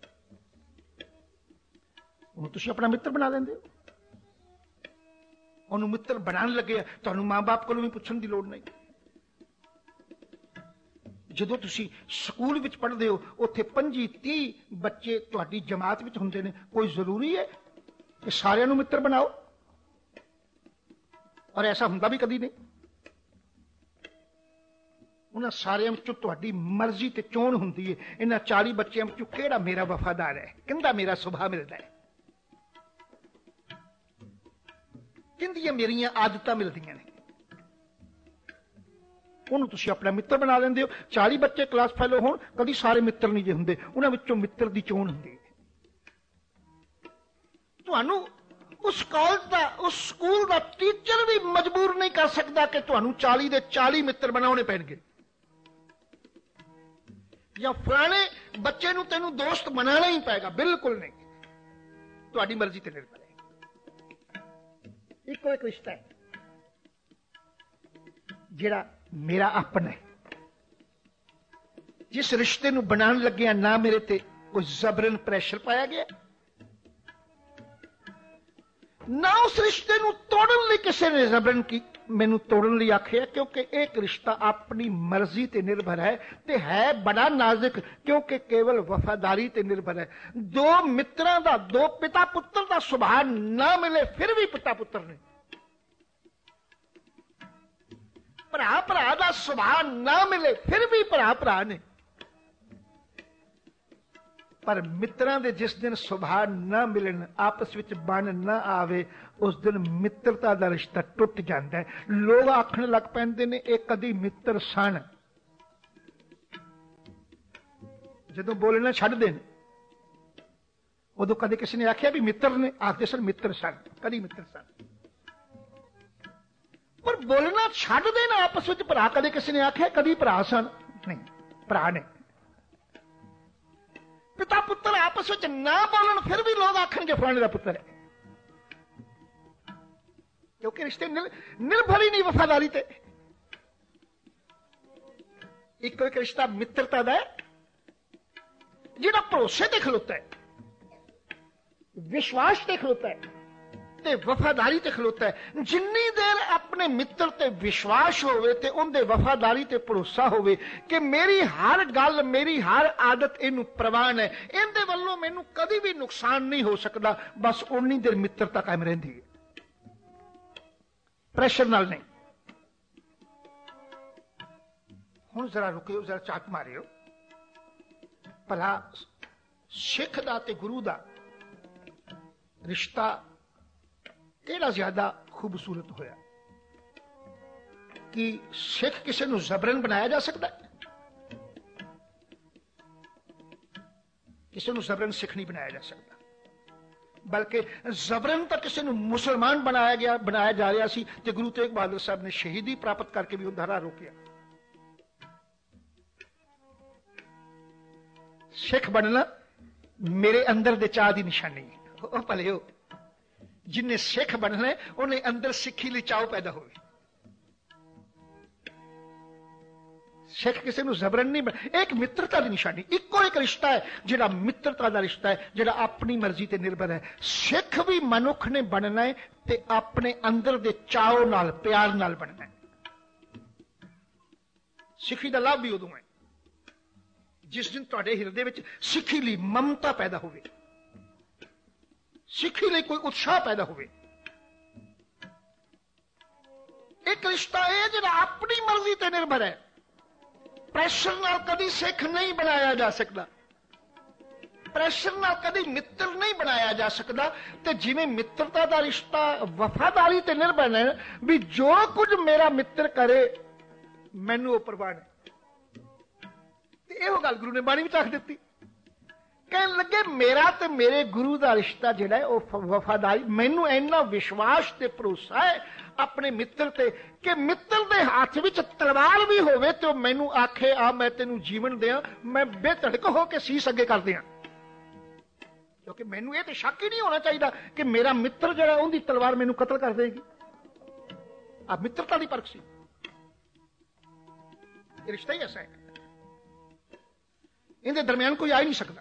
हुण तुसीं अपना मित्र बना लैंदे हो। उन्होंने मित्र बनाने लगे तुहानूं मां बाप कोलों भी पुछण दी लोड़ नहीं। जदों तुसीं स्कूल विच पढ़दे हो, उत्थे पंजी तीह बच्चे तुहाडी जमात विच हुंदे ने, कोई जरूरी है कि सारिआं नूं मित्र बनाओ? और ऐसा हुंदा भी कदी नहीं। उन्हां सारिआं विचों तुहाडी मर्जी ते चोण हुंदी है, इन्हां चाली बच्चिआं विचों किहड़ा मेरा वफादार है, किंदा मेरा सुभाव मिलदा है, किंदियां मेरियां आदतां मिलदियां ने। उन्होंने तुसीं अपना मित्र बना लेंदे हो। चाली बच्चे क्लास फेलो होण, कदी सारे मित्र नहीं जे हुंदे, उन्हां विचों मित्र दी चोण हुंदी है। तुहानूं उस कॉलेज दा उस स्कूल दा टीचर भी मजबूर नहीं कर सकता कि तुहानूं चाली दे चाली मित्र बनाने पैणगे, या फलाने बच्चे नूं तैनूं दोस्त बनाना ही पेगा, बिल्कुल नहीं, तुहाडी मर्जी ते निर्भर है। इको एक रिश्ता है जिहड़ा मेरा अपना है, जिस रिश्ते नूं बनाने लगे ना मेरे ते कोई जबरन प्रेशर पाया गया, ना उस रिश्ते नूं तोड़न लई किसी ने जबरन की मैनूं तोड़न लई आखिया, क्योंकि एक रिश्ता अपनी मर्जी ते निर्भर है ते है बड़ा नाजुक, क्योंकि केवल वफादारी ते निर्भर है। दो मित्रां दा, दो पिता पुत्र दा सुभाव ना मिले फिर भी पिता पुत्र ने, भरा भरा दा सुभाव ना मिले फिर भी भरा भरा ने, पर मित्रां दे जिस दिन सुभाव ना मिलन, आपस विच बन ना आवे, उस दिन मित्रता दा रिश्ता टुट जाता है। लोग आखण लग पैंदे ने ये कदी मित्र सन, जदों बोलना छड्ड देन उदों कदी किसी ने आख्या भी मित्र ने, आखदे सन मित्र सन, कदी मित्र सन। पर बोलना छड्ड देन आपस विच भरा, कदी किसी ने आख्या कदी भरा सन? नहीं, भरा ने। पिता पुत्र आपस में ना बोलन फिर भी लोग आखणगे फलाने का पुत्र है, क्योंकि रिश्ते निर, निर्भर ही नहीं वफादारी ते। एक एक रिश्ता मित्रता दा है जिहड़ा भरोसे ते खलोता है, विश्वास ते खलोता है ते वफादारी ते खलोता है। जिन्नी देर अपने मित्र ते विश्वास होवे ते उनदे वफादारी ते भरोसा होवे कि मेरी हर गल, मेरी हर आदत इनू प्रवान है, इनदे वल्लों कोलों मैनू कभी भी नुकसान नहीं हो सकता, बस उन्नी देर मित्रता कायम रहिंदी है, प्रेशर नाल नहीं। हुण जरा रुकियो, जरा चाट मारियो, भला सिख दा ते गुरु दा रिश्ता केड़ा ज्यादा खूबसूरत होया? कि सिख किसी नूं जबरन बनाया जा सकता है? किसी नूं जबरन सिख नहीं बनाया जा सकता, बल्कि जबरन तो किसी नूं मुसलमान बनाया गया बनाया जा रहा सी, ते गुरु तेग बहादुर साहब ने शहीदी प्राप्त करके भी उन्हें रोकिया। सिख बनना मेरे अंदर दे चाह की निशानी है। भले हो जिन्हें सिख बनना है उन्हें अंदर सिखी लिए चाह पैदा हो। सिख किसी को जबरन नहीं बन, एक मित्रता की निशानी, इको एक रिश्ता है जिहड़ा मित्रता का रिश्ता है, जिहड़ा अपनी मर्जी ते निर्भर है। सिख भी मनुख ने बनना है ते अपने अंदर दे चाव नाल प्यार नाल बनना है। सिखी का लाभ भी उदों है जिस दिन तुहाडे हिरदे विच सिखी लई ममता पैदा होवे, सिखी लई कोई उत्साह पैदा होवे। एक रिश्ता है जिहड़ा अपनी मर्जी ते निर्भर है, प्रेशर नाल कभी सिख नहीं बनाया जा सकता, प्रेशर नाल कभी मित्र नहीं बनाया जा सकता। ते जिवें मित्रता का रिश्ता वफादारी ते निर्भर है भी जो कुछ मेरा मित्र करे मैनू वो परवाह नहीं। यह गल गुरु ने बाणी विच आख दित्ती, कहन लगे मेरा ते मेरे गुरु का रिश्ता जिहड़ा है वो वफादारी, मैनू इन्ना विश्वास ते भरोसा है अपने मित्र ते कि मित्र दे हाथ विच तलवार भी होवे तो मैनू आखे आ मैं तेनू जीवन दियां, मैं बेधड़क होके सीस अगे कर दियां, क्योंकि मैनू ये तो शक ही नहीं होना चाहिए कि मेरा मित्र जिहड़ा उहदी तलवार मैनू कतल कर देगी। आ मित्रता दी परख सी, रिश्ता ही ऐसा है, इनके दरमियान कोई आ ही नहीं सकता।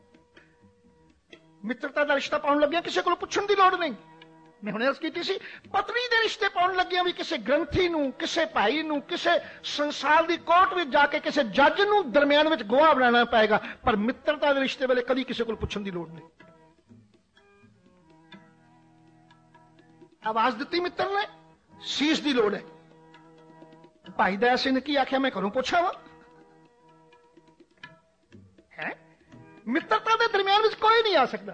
मित्रता का रिश्ता पाउण लग्या किसी को पुछण की लोड़ नहीं। मैं हुणे अर्ज कीती सी पत्नी दे रिश्ते पाउण लग्या भी किसी ग्रंथी नूं, किसी भाई नूं, किसी संसार की कोर्ट में जाके किसी जज नूं दरमियान में गवाह बनाना पएगा, पर मित्रता के रिश्ते वेले कभी किसी को पुछण की लोड़ नहीं। आवाज दित्ती मित्र ने, सीस की लोड़ है। भाई दया सिंह ने की आख्या मैं घरों पुछा वा है, मित्रता के दरमियान में कोई नहीं आ सकता।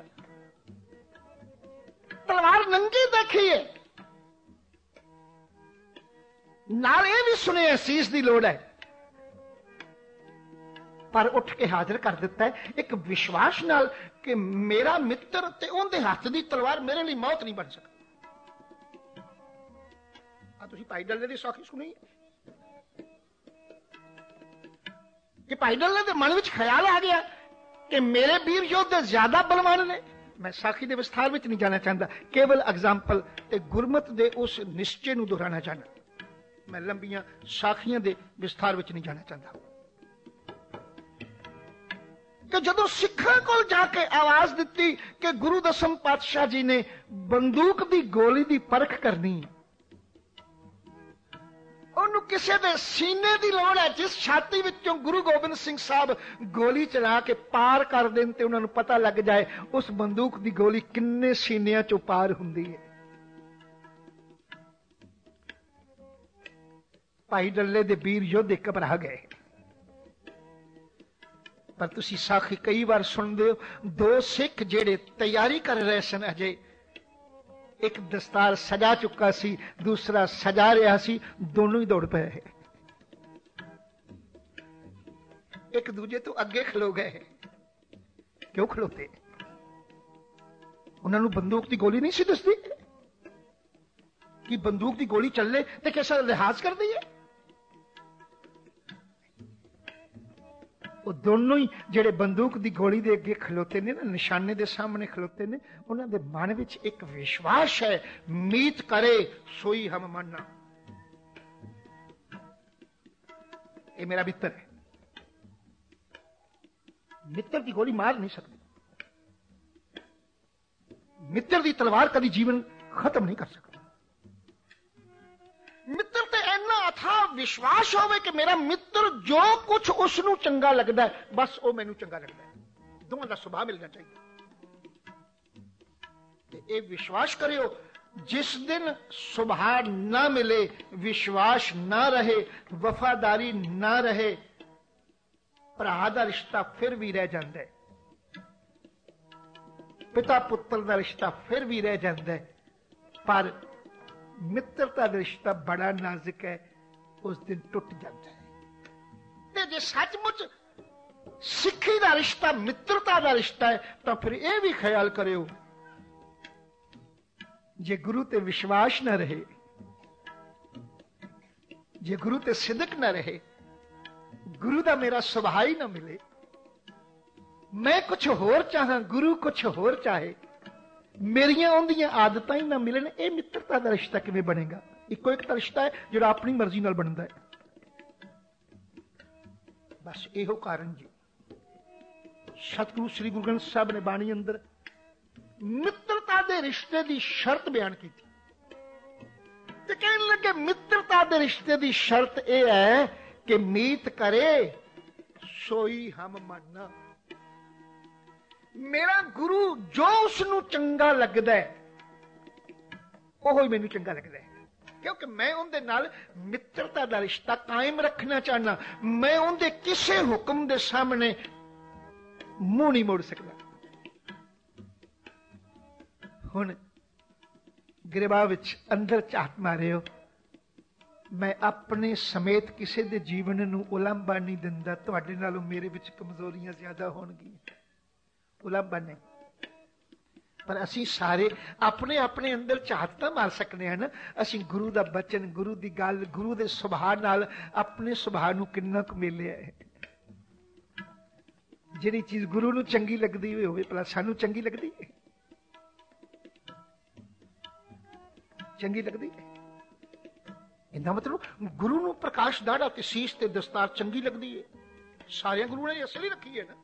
तलवार नंगी देखी है, नाल ये भी सुने सीस की लोड़ है, पर उठ के हाजिर कर दिता है एक विश्वास नाल कि मेरा मित्र ते उनके हाथ की तलवार मेरे लिए मौत नहीं बन सकती। तुसीं भाई डल्ले की सौखी सुनी कि भाई डल्ले के मन में ख्याल आ गया कि मेरे वीर योद्धे ज्यादा बलवान ने। मैं साखी के विस्तार में नहीं जाना चाहता, केवल एग्जाम्पल ते गुरमत दे उस निश्चय नूं दोहराना चाहना। मैं लंबियां साखियां दे विस्तार में नहीं जाना चाहता कि जदों सिखां कोल जाके आवाज दिती कि गुरु दसम पातशाह जी ने बंदूक की गोली की परख करनी, उन्होंने किसी के सीने की लोड़ है, जिस छाती विचों गुरु गोबिंद सिंह साहब गोली चला के पार कर देन ते उन्होंने पता लग जाए उस बंदूक की गोली किन्ने सीनिया चों पार हुंदी है। भाई डल्ले दे वीर योद्धे घबरा गए। पर तुसी साखी कई बार सुनदे हो, दो सिख जेड़े तैयारी कर रहे सन, अजय एक दस्तार सजा चुका सी, दूसरा सजा रहा सी, दोनों ही दौड़ पे, एक दूजे तो अगे खलो गए। क्यों खलोते? उन्होंने बंदूक की गोली नहीं सी दसदी कि बंदूक की गोली चले तो कैसा लिहाज कर दी है। वो दोनों ही जेड़े बंदूक की गोली दे अगे खलोते ने ना, निशाने दे सामने खलोते ने, उन्हां दे मन विच एक विश्वास है, मीत करे सोई हम मानना, ये मेरा मित्र है। मित्र की गोली मार नहीं सकती, मित्र की तलवार कभी जीवन खत्म नहीं कर सकती। मित्र ते इन्ना अथा विश्वास होवे कि मेरा मित्र जो कुछ उसनू चंगा लगता है बस वो मैनू चंगा लगता है। दोवां दा सुभाव मिलना चाहिए। ये विश्वास करियो, जिस दिन सुभाव ना मिले, विश्वास ना रहे, वफादारी ना रहे, भरा दा रिश्ता फिर भी रह जाता है, पिता पुत्र का रिश्ता फिर भी रह जाता है, पर मित्रता का रिश्ता बड़ा नाजुक है, उस दिन टूट जाता है। जे सचमुच सिक्खी का रिश्ता मित्रता का रिश्ता है, तो फिर यह भी ख्याल करियो, जे गुरु ते विश्वास न रहे, जे गुरु ते सिदक न रहे, गुरु दा मेरा सुभाव ही न मिले, मैं कुछ होर चाहां, गुरु कुछ होर चाहे, मेरियां उन्दियां आदतां ही ना मिलन, ये मित्रता का रिश्ता किवें बनेगा? इको एक रिश्ता है जो अपनी मर्जी नाल बनता है। बस इहो कारण जी सतगुरु श्री गुरु ग्रंथ साहब ने बाणी अंदर मित्रता दे रिश्ते दी शर्त बयान की थी। ते कहने लगे मित्रता दे रिश्ते दी शर्त यह है कि मीत करे सोई हम मानना। मेरा गुरु जो उसनू चंगा लगदा है ओह ही मैनू चंगा लगदा है, क्योंकि मैं उनदे नाल मित्रता दा रिश्ता कायम रखना चाहना। मैं उनदे किसी हुक्म दे सामने मुंह नहीं मोड़ सकता। हुण गिरबा विच अंदर झात मारियो, मैं अपने समेत किसी दे जीवन नू उलंबा नहीं दिंदा। तुहाडे नालों मेरे विच कमजोरियां ज्यादा होणगियां, उलंबा नहीं। पर असी सारे अपने अपने अंदर झात तां मार सकने हैं ना। असी गुरु दा बचन, गुरु दी गल, गुरु दे सुभाव नाल अपने सुभाव नू किन्ना क मिलिया है। जिहड़ी चीज गुरु नू चंगी लगदी होवे भला सानू चंगी लगदी है? चंगी लगदी है? इन्दा मतलब गुरु नू प्रकाश दाड़ा ते सीस ते दस्तार चंगी लगदी है। सारे गुरु ने असली रखी है ना।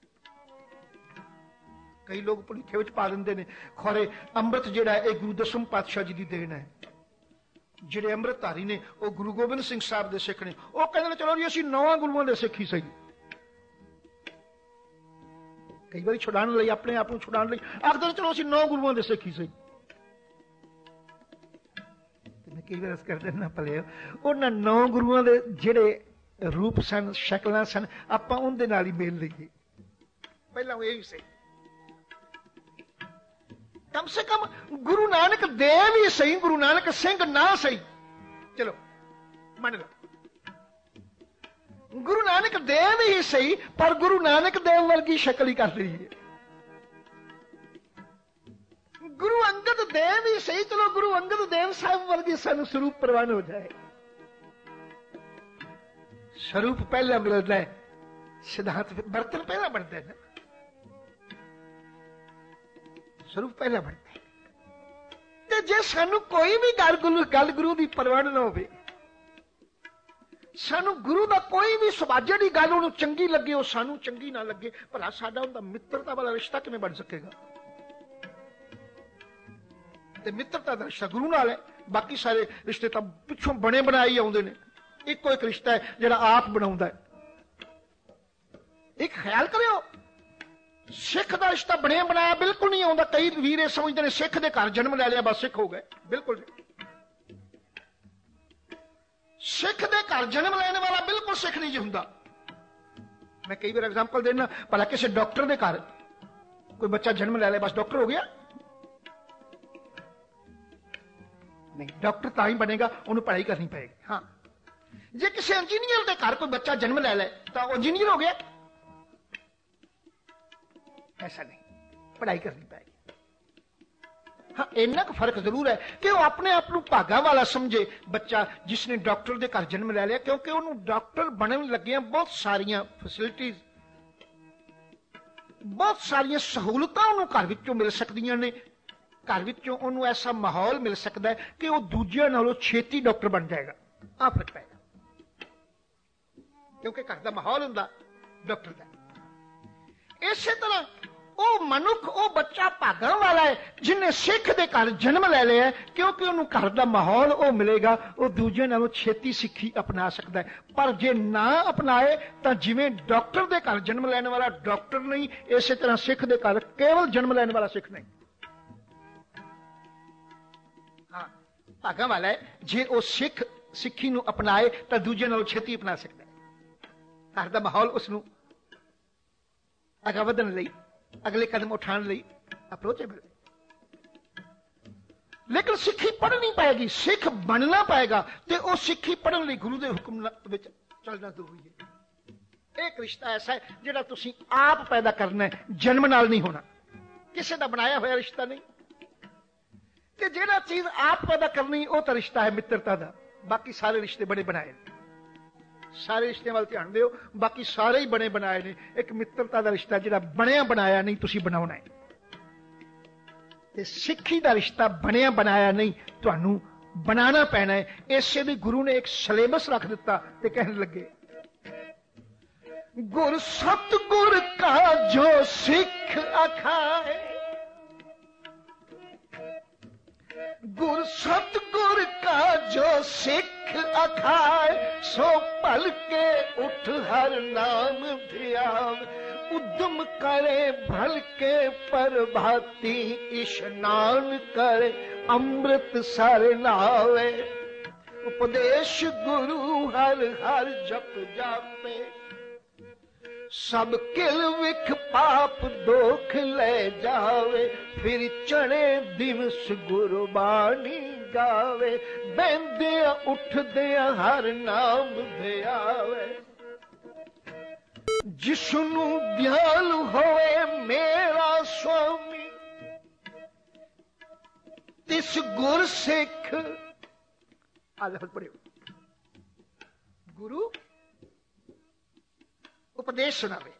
कई लोग भुलेखे विच पा दिंदे ने खौरे अमृत जिहड़ा है गुरु दसम पातशाह जी दी देन है। जिहड़े अमृतधारी ने वो गुरु गोबिंद सिंह साहब दे सिख ने, वो कहंदे ने चलो जी असीं नौवां गुरुआं दे सिख ही सही। कई बार छुड़ाने लई अपने आप नूं छुड़ाने लई आखदे ने चलो असीं नौ गुरुआं दे सिख ही सही। मैं कई बार कर देना भले उन्हां नौ गुरुआं दे जिहड़े रूप सन, शक्लां सन, आपां उहदे नाल ही मेल लईए। पहलां वो यही सही, कम से कम गुरु नानक देव ही सही, गुरु नानक सिंह ना सही, चलो मान लो गुरु नानक देव ही सही, पर गुरु नानक देव वर्गी शक्ल ही कर दी है। गुरु अंगद देव ही सही, चलो गुरु अंगद देव साहब वर्गी सानू स्वरूप प्रवान हो जाए। स्वरूप पहला मिलता है, सिद्धांत बर्तन पहला बनता है ना। स्वरूप पहला बनता है। ते जे सानू कोई भी गल गुरु गल गुरु की परवाह ना होवे, सानू गुरु का कोई भी सुभाव जिहड़ी गल उहनूं चंगी लगे वो सानू चंगी ना लगे, भला साडा उहदा मित्रता वाला रिश्ता किवें बन सकेगा? ते मित्रता का रिश्ता गुरु नाल है, बाकी सारे रिश्ते तो पिछों बने बनाए ही आउंदे ने। इको एक रिश्ता है जिहड़ा आप बनाउंदा है। एक ख्याल करियो, सिख का रिश्ता बने बनाया बिल्कुल नहीं आता। कई वीर समझते हैं सिख के घर जन्म ले लिया बस सिख हो गए, बिल्कुल नहीं। सिख के घर जन्म लेने वाला बिल्कुल सिख नहीं जी हुंदा। मैं कई बार एग्जाम्पल देना, भला किसी डॉक्टर के घर कोई बच्चा जन्म ले लिया बस डॉक्टर हो गया? नहीं, डॉक्टर तां ही बनेगा, उन्हें पढ़ाई करनी पड़ेगी। हाँ, जे किसी इंजीनियर के घर कोई बच्चा जन्म ले ले तो इंजीनियर हो गया? ऐसा नहीं, पढ़ाई करनी पड़ेगी। हाँ, इन्ना का फर्क जरूर है कि वो अपने आप को भागा वाला समझे बच्चा जिसने डॉक्टर के घर जन्म ले लिया, क्योंकि उन्होंने डॉक्टर बनने लगे बहुत सारिया फैसिलिटीज, बहुत सारिया सहूलतां उन्होंने घर विचों मिल सकदियां ने। घर विचों उन्होंने ऐसा माहौल मिल सकता है कि वो दूजिया नालों छेती डॉक्टर बन जाएगा। आ फर्क पेगा, क्योंकि घर का माहौल हुंदा डॉक्टर का। इसे तरह ਉਹ ਮਨੁੱਖ, ਉਹ ਬੱਚਾ ਭਾਗਾਂ ਵਾਲਾ ਹੈ ਜਿਹਨੇ ਸਿੱਖ ਦੇ ਘਰ ਜਨਮ ਲੈ ਲਿਆ, ਕਿਉਂਕਿ ਉਹਨੂੰ ਘਰ ਦਾ ਮਾਹੌਲ ਉਹ ਮਿਲੇਗਾ, ਉਹ ਦੂਜੇ ਨਾਲੋਂ ਛੇਤੀ ਸਿੱਖੀ ਅਪਣਾ ਸਕਦਾ ਹੈ। ਪਰ ਜੇ ਨਾ ਅਪਣਾਏ ਤਾਂ ਜਿਵੇਂ ਡਾਕਟਰ ਦੇ ਘਰ ਜਨਮ ਲੈਣ ਵਾਲਾ ਡਾਕਟਰ ਨਹੀਂ, ਇਸੇ ਤਰ੍ਹਾਂ ਸਿੱਖ ਦੇ ਘਰ ਕੇਵਲ ਜਨਮ ਲੈਣ ਵਾਲਾ ਸਿੱਖ ਨਹੀਂ। ਹਾਂ, ਭਾਗਾਂ ਵਾਲਾ ਹੈ ਜੇ ਉਹ ਸਿੱਖ ਸਿੱਖੀ ਨੂੰ ਅਪਣਾਏ ਤਾਂ ਦੂਜੇ ਨਾਲੋਂ ਛੇਤੀ ਅਪਣਾ ਸਕਦਾ ਹੈ। ਘਰ ਦਾ ਮਾਹੌਲ ਉਸ ਨੂੰ ਅੱਗੇ ਵਧਣ ਲਈ, ਅਗਲੇ ਕਦਮ ਉਠਾਉਣ ਲਈ ਅਪਰੋਚੇਬਲ ਹੈ। ਲੇਕਿਨ ਸਿੱਖੀ ਪੜ੍ਹਨੀ ਪਏਗੀ, ਸਿੱਖ ਬਣਨਾ ਪਏਗਾ, ਤੇ ਉਹ ਸਿੱਖੀ ਪੜ੍ਹਨ ਲਈ ਗੁਰੂ ਦੇ ਹੁਕਮ ਵਿੱਚ ਚੱਲਣਾ ਜ਼ਰੂਰੀ ਹੈ। ਇੱਕ ਰਿਸ਼ਤਾ ਐਸਾ ਹੈ ਜਿਹੜਾ ਤੁਸੀਂ ਆਪ ਪੈਦਾ ਕਰਨਾ ਹੈ, ਜਨਮ ਨਾਲ ਨਹੀਂ ਹੋਣਾ, ਕਿਸੇ ਦਾ ਬਣਾਇਆ ਹੋਇਆ ਰਿਸ਼ਤਾ ਨਹੀਂ। ਤੇ ਜਿਹੜਾ ਚੀਜ਼ ਆਪ ਪੈਦਾ ਕਰਨੀ ਉਹ ਤਾਂ ਰਿਸ਼ਤਾ ਹੈ ਮਿੱਤਰਤਾ ਦਾ। ਬਾਕੀ ਸਾਰੇ ਰਿਸ਼ਤੇ ਬੜੇ ਬਣਾਏ ਨੇ, ਸਾਰੇ ਰਿਸ਼ਤਿਆਂ ਵੱਲ ਧਿਆਨ ਦਿਓ, ਬਾਕੀ ਸਾਰੇ ਹੀ ਬਣੇ ਬਣਾਏ ਨੇ। ਇੱਕ ਮਿੱਤਰਤਾ ਦਾ ਰਿਸ਼ਤਾ ਜਿਹੜਾ ਬਣਿਆ ਬਣਾਇਆ ਨਹੀਂ, ਤੁਸੀਂ ਬਣਾਉਣਾ ਹੈ। ਤੇ ਸਿੱਖੀ ਦਾ ਰਿਸ਼ਤਾ ਬਣਿਆ ਬਣਾਇਆ ਨਹੀਂ, ਤੁਹਾਨੂੰ ਬਣਾਉਣਾ ਪੈਣਾ ਹੈ। ਇਸੇ ਲਈ ਗੁਰੂ ਨੇ ਇੱਕ ਸਿਲੇਬਸ ਰੱਖ ਦਿੱਤਾ ਤੇ ਕਹਿਣ ਲੱਗੇ, ਗੁਰ ਸਤਿਗੁਰ ਕਾ ਜੋ ਸਿੱਖ ਅਖਾਏ, ਗੁਰ ਸਤਿਗੁਰ ਕਾ ਜੋ ਸਿੱਖ ਅਖਾਏ, ਸੋ ਭਲ ਕੇ ਉਠ ਹਰ ਨਾਮ ਧਿਆਵ, ਉਦਮ ਕਰੇ ਭਲ ਕੇ ਪ੍ਰਭਾਤੀ, ਇਸ਼ਨਾਨ ਕਰੇ ਅੰਮ੍ਰਿਤ ਸਰ ਨਾਵੇ, ਉਪਦੇਸ਼ ਗੁਰੂ ਹਰ ਹਰ ਜਪ ਜਾਪੇ, ਸਭ ਕਿਲ ਵਿਖ ਪਾਪ ਦੋਖ ਲੈ ਜਾਵੇ, ਫਿਰ ਚੜੇ ਦਿਵਸ ਗੁਰਬਾਣੀ ਗਾਵੇ, ਬਹਿੰਦਿਆਂ ਉੱਠਦਿਆਂ ਹਰ ਨਾਮ ਧਿਆਵੇ, ਜਿਸਨੂੰ ਦਿਆਲ ਹੋਏ ਮੇਰਾ ਸੁਆਮੀ, ਤਿਸ ਗੁਰ ਸਿੱਖ। ਆ ਲਫ਼ਜ਼ ਪੜਿਓ, ਗੁਰੂ ਉਪਦੇਸ਼ ਸੁਣਾਵੇ।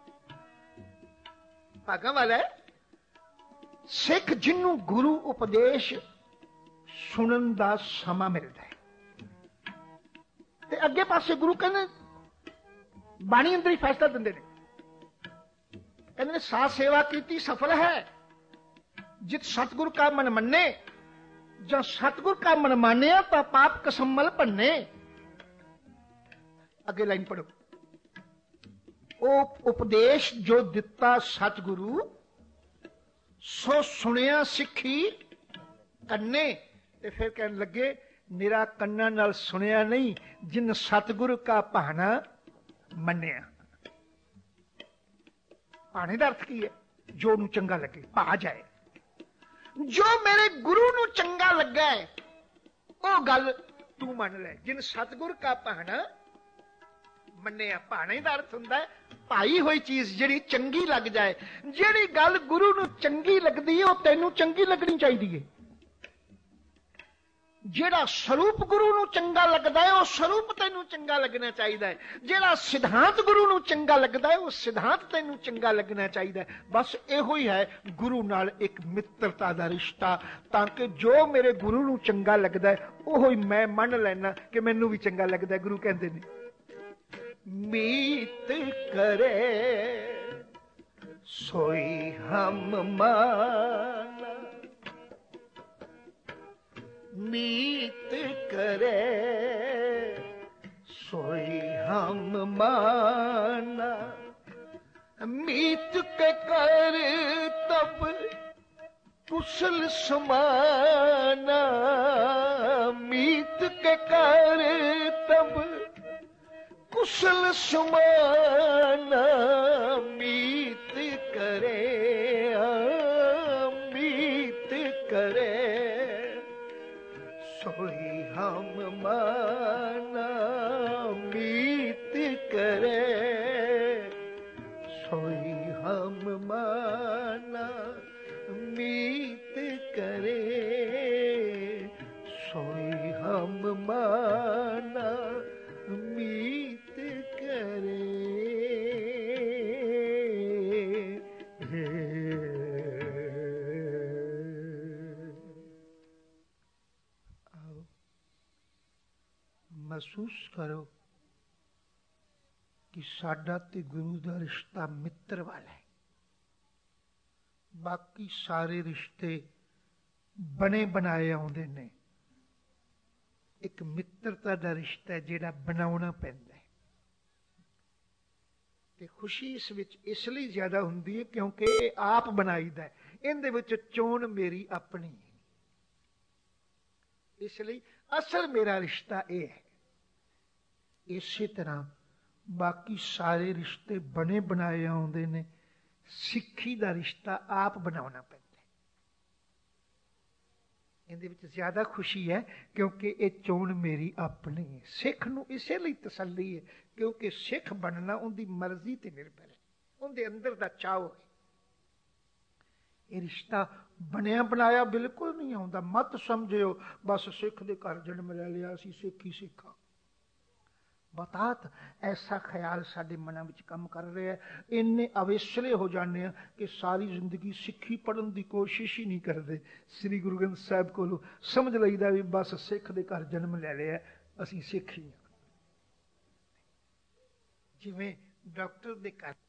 ਭਾਗਾਂ ਵਾਲਾ ਸਿੱਖ ਜਿਹਨੂੰ ਗੁਰੂ ਉਪਦੇਸ਼ ਸੁਣਨ ਦਾ ਸਮਾਂ ਮਿਲਦਾ ਹੈ। ਤੇ ਅੱਗੇ ਪਾਸੇ ਗੁਰੂ ਕਹਿੰਦੇ, ਬਾਣੀ ਅੰਦਰ ਹੀ ਫੈਸਲਾ ਦਿੰਦੇ ਨੇ, ਕਹਿੰਦੇ ਨੇ ਸਾਧ ਸੇਵਾ ਕੀਤੀ ਸਫਲ ਹੈ, ਜਿਤ ਸਤਿਗੁਰ ਕਾ ਮਨ ਮੰਨੇ, ਜਾਂ ਸਤਿਗੁਰ ਕਾ ਮਨ ਮਾਨਿਆ ਤਾਂ ਪਾਪ ਕਸਮਲ ਭੰਨੇ। ਅੱਗੇ ਲਾਈਨ ਪੜੋ, ਉਹ ਉਪਦੇਸ਼ ਜੋ ਦਿੱਤਾ ਸਤਿਗੁਰੂ, ਸੋ ਸੁਣਿਆ ਸਿੱਖੀ ਕੰਨੇ। ਤੇ ਫਿਰ ਕਹਿਣ ਲੱਗੇ, ਨਿਰਾ ਕੰਨਾਂ ਨਾਲ ਸੁਣਿਆ ਨਹੀਂ, ਜਿਨ ਸਤਿਗੁਰ ਕਾ ਭਾਣਾ ਮੰਨਿਆ। ਭਾਣੇ ਦਾ ਅਰਥ ਕੀ ਹੈ? ਜੋ ਨੂੰ ਚੰਗਾ ਲੱਗੇ, ਭਾ ਜਾਏ। ਜੋ ਮੇਰੇ ਗੁਰੂ ਨੂੰ ਚੰਗਾ ਲੱਗਾ ਹੈ ਉਹ ਗੱਲ ਤੂੰ ਮੰਨ ਲੈ। ਜਿਨ ਸਤਿਗੁਰ ਕਾ ਭਾਣਾ ਮੰਨਿਆ। ਭਾਣੇ ਦਾ ਅਰਥ ਹੁੰਦਾ ਹੈ ਭਾਈ ਹੋਈ ਚੀਜ਼ ਜਿਹੜੀ ਚੰਗੀ ਲੱਗ ਜਾਏ। ਜਿਹੜੀ ਗੱਲ ਗੁਰੂ ਨੂੰ ਚੰਗੀ ਲੱਗਦੀ ਹੈ ਉਹ ਤੈਨੂੰ ਚੰਗੀ ਲੱਗਣੀ ਚਾਹੀਦੀ ਹੈ। ਜਿਹੜਾ ਸਰੂਪ ਗੁਰੂ ਨੂੰ ਚੰਗਾ ਲੱਗਦਾ ਹੈ ਉਹ ਸਰੂਪ ਤੈਨੂੰ ਚੰਗਾ ਲੱਗਣਾ ਚਾਹੀਦਾ ਹੈ। ਜਿਹੜਾ ਸਿਧਾਂਤ ਗੁਰੂ ਨੂੰ ਚੰਗਾ ਲੱਗਦਾ ਹੈ ਉਹ ਸਿਧਾਂਤ ਤੈਨੂੰ ਚੰਗਾ ਲੱਗਣਾ ਚਾਹੀਦਾ ਹੈ। ਬਸ ਇਹੋ ਹੀ ਹੈ ਗੁਰੂ ਨਾਲ ਇੱਕ ਮਿੱਤਰਤਾ ਦਾ ਰਿਸ਼ਤਾ, ਤਾਂ ਕਿ ਜੋ ਮੇਰੇ ਗੁਰੂ ਨੂੰ ਚੰਗਾ ਲੱਗਦਾ ਹੈ ਉਹੋ ਹੀ ਮੈਂ ਮੰਨ ਲੈਣਾ ਕਿ ਮੈਨੂੰ ਵੀ ਚੰਗਾ ਲੱਗਦਾ ਹੈ। ਗੁਰੂ ਕਹਿੰਦੇ ਨੇ, ਮੀਤ ਕਰੇ ਸੋਈ ਹਮ ਮਾਨਾ, मीत करे सोई हम माना, मीत के कर तब कुशल समाना, मीत के कर तब कुशल समाना, मीत करे मीत करे सोई हम माना, मीत करे सोई हम माना, मीत करे सोई हम माना, मीत करे। महसूस करो कि साडा ते गुरु दा रिश्ता मित्र वाला है। ਬਾਕੀ ਸਾਰੇ ਰਿਸ਼ਤੇ ਬਣੇ ਬਣਾਏ ਆਉਂਦੇ ਨੇ। ਇੱਕ ਮਿੱਤਰਤਾ ਦਾ ਰਿਸ਼ਤਾ ਹੈ ਜਿਹੜਾ ਬਣਾਉਣਾ ਪੈਂਦਾ ਹੈ, ਤੇ ਖੁਸ਼ੀ ਇਸ ਵਿੱਚ ਇਸ ਲਈ ਜ਼ਿਆਦਾ ਹੁੰਦੀ ਹੈ ਕਿਉਂਕਿ ਇਹ ਆਪ ਬਣਾਈਦਾ ਹੈ। ਇਹਦੇ ਵਿੱਚ ਚੋਣ ਮੇਰੀ ਆਪਣੀ ਹੈ, ਇਸ ਲਈ ਅਸਲ ਮੇਰਾ ਰਿਸ਼ਤਾ ਇਹ ਹੈ। ਇਸੇ ਤਰ੍ਹਾਂ ਬਾਕੀ ਸਾਰੇ ਰਿਸ਼ਤੇ ਬਣੇ ਬਣਾਏ ਆਉਂਦੇ ਨੇ, ਸਿੱਖੀ ਦਾ ਰਿਸ਼ਤਾ ਆਪ ਬਣਾਉਣਾ ਪੈਂਦਾ। ਇਹਦੇ ਵਿੱਚ ਜ਼ਿਆਦਾ ਖੁਸ਼ੀ ਹੈ ਕਿਉਂਕਿ ਇਹ ਚੋਣ ਮੇਰੀ ਆਪਣੀ ਹੈ। ਸਿੱਖ ਨੂੰ ਇਸੇ ਲਈ ਤਸੱਲੀ ਹੈ ਕਿਉਂਕਿ ਸਿੱਖ ਬਣਨਾ ਉਹਦੀ ਮਰਜ਼ੀ ਤੇ ਨਿਰਭਰ ਹੈ, ਉਹਦੇ ਅੰਦਰ ਦਾ ਚਾਅ ਹੈ। ਇਹ ਰਿਸ਼ਤਾ ਬਣਿਆ ਬਣਾਇਆ ਬਿਲਕੁਲ ਨਹੀਂ ਆਉਂਦਾ। ਮਤ ਸਮਝਿਓ ਬਸ ਸਿੱਖ ਦੇ ਘਰ ਜਨਮ ਲੈ ਲਿਆ, ਅਸੀਂ ਸਿੱਖ ਹੀ ਸਿੱਖ ਹਾਂ। ਬਤਾਤ ਐਸਾ ਖਿਆਲ ਸਾਡੇ ਮਨਾਂ ਵਿੱਚ ਕੰਮ ਕਰ ਰਿਹਾ ਹੈ। ਇੰਨੇ ਅਵੇਸਲੇ ਹੋ ਜਾਂਦੇ ਆ ਕਿ ਸਾਰੀ ਜ਼ਿੰਦਗੀ ਸਿੱਖੀ ਪੜ੍ਹਨ ਦੀ ਕੋਸ਼ਿਸ਼ ਹੀ ਨਹੀਂ ਕਰਦੇ। ਸ੍ਰੀ ਗੁਰੂ ਗ੍ਰੰਥ ਸਾਹਿਬ ਕੋਲੋਂ ਸਮਝ ਲਈਦਾ ਵੀ ਬਸ ਸਿੱਖ ਦੇ ਘਰ ਜਨਮ ਲੈ ਲਿਆ, ਅਸੀਂ ਸਿੱਖ ਹੀ ਹਾਂ। ਜਿਵੇਂ ਡਾਕਟਰ ਦੇ ਘਰ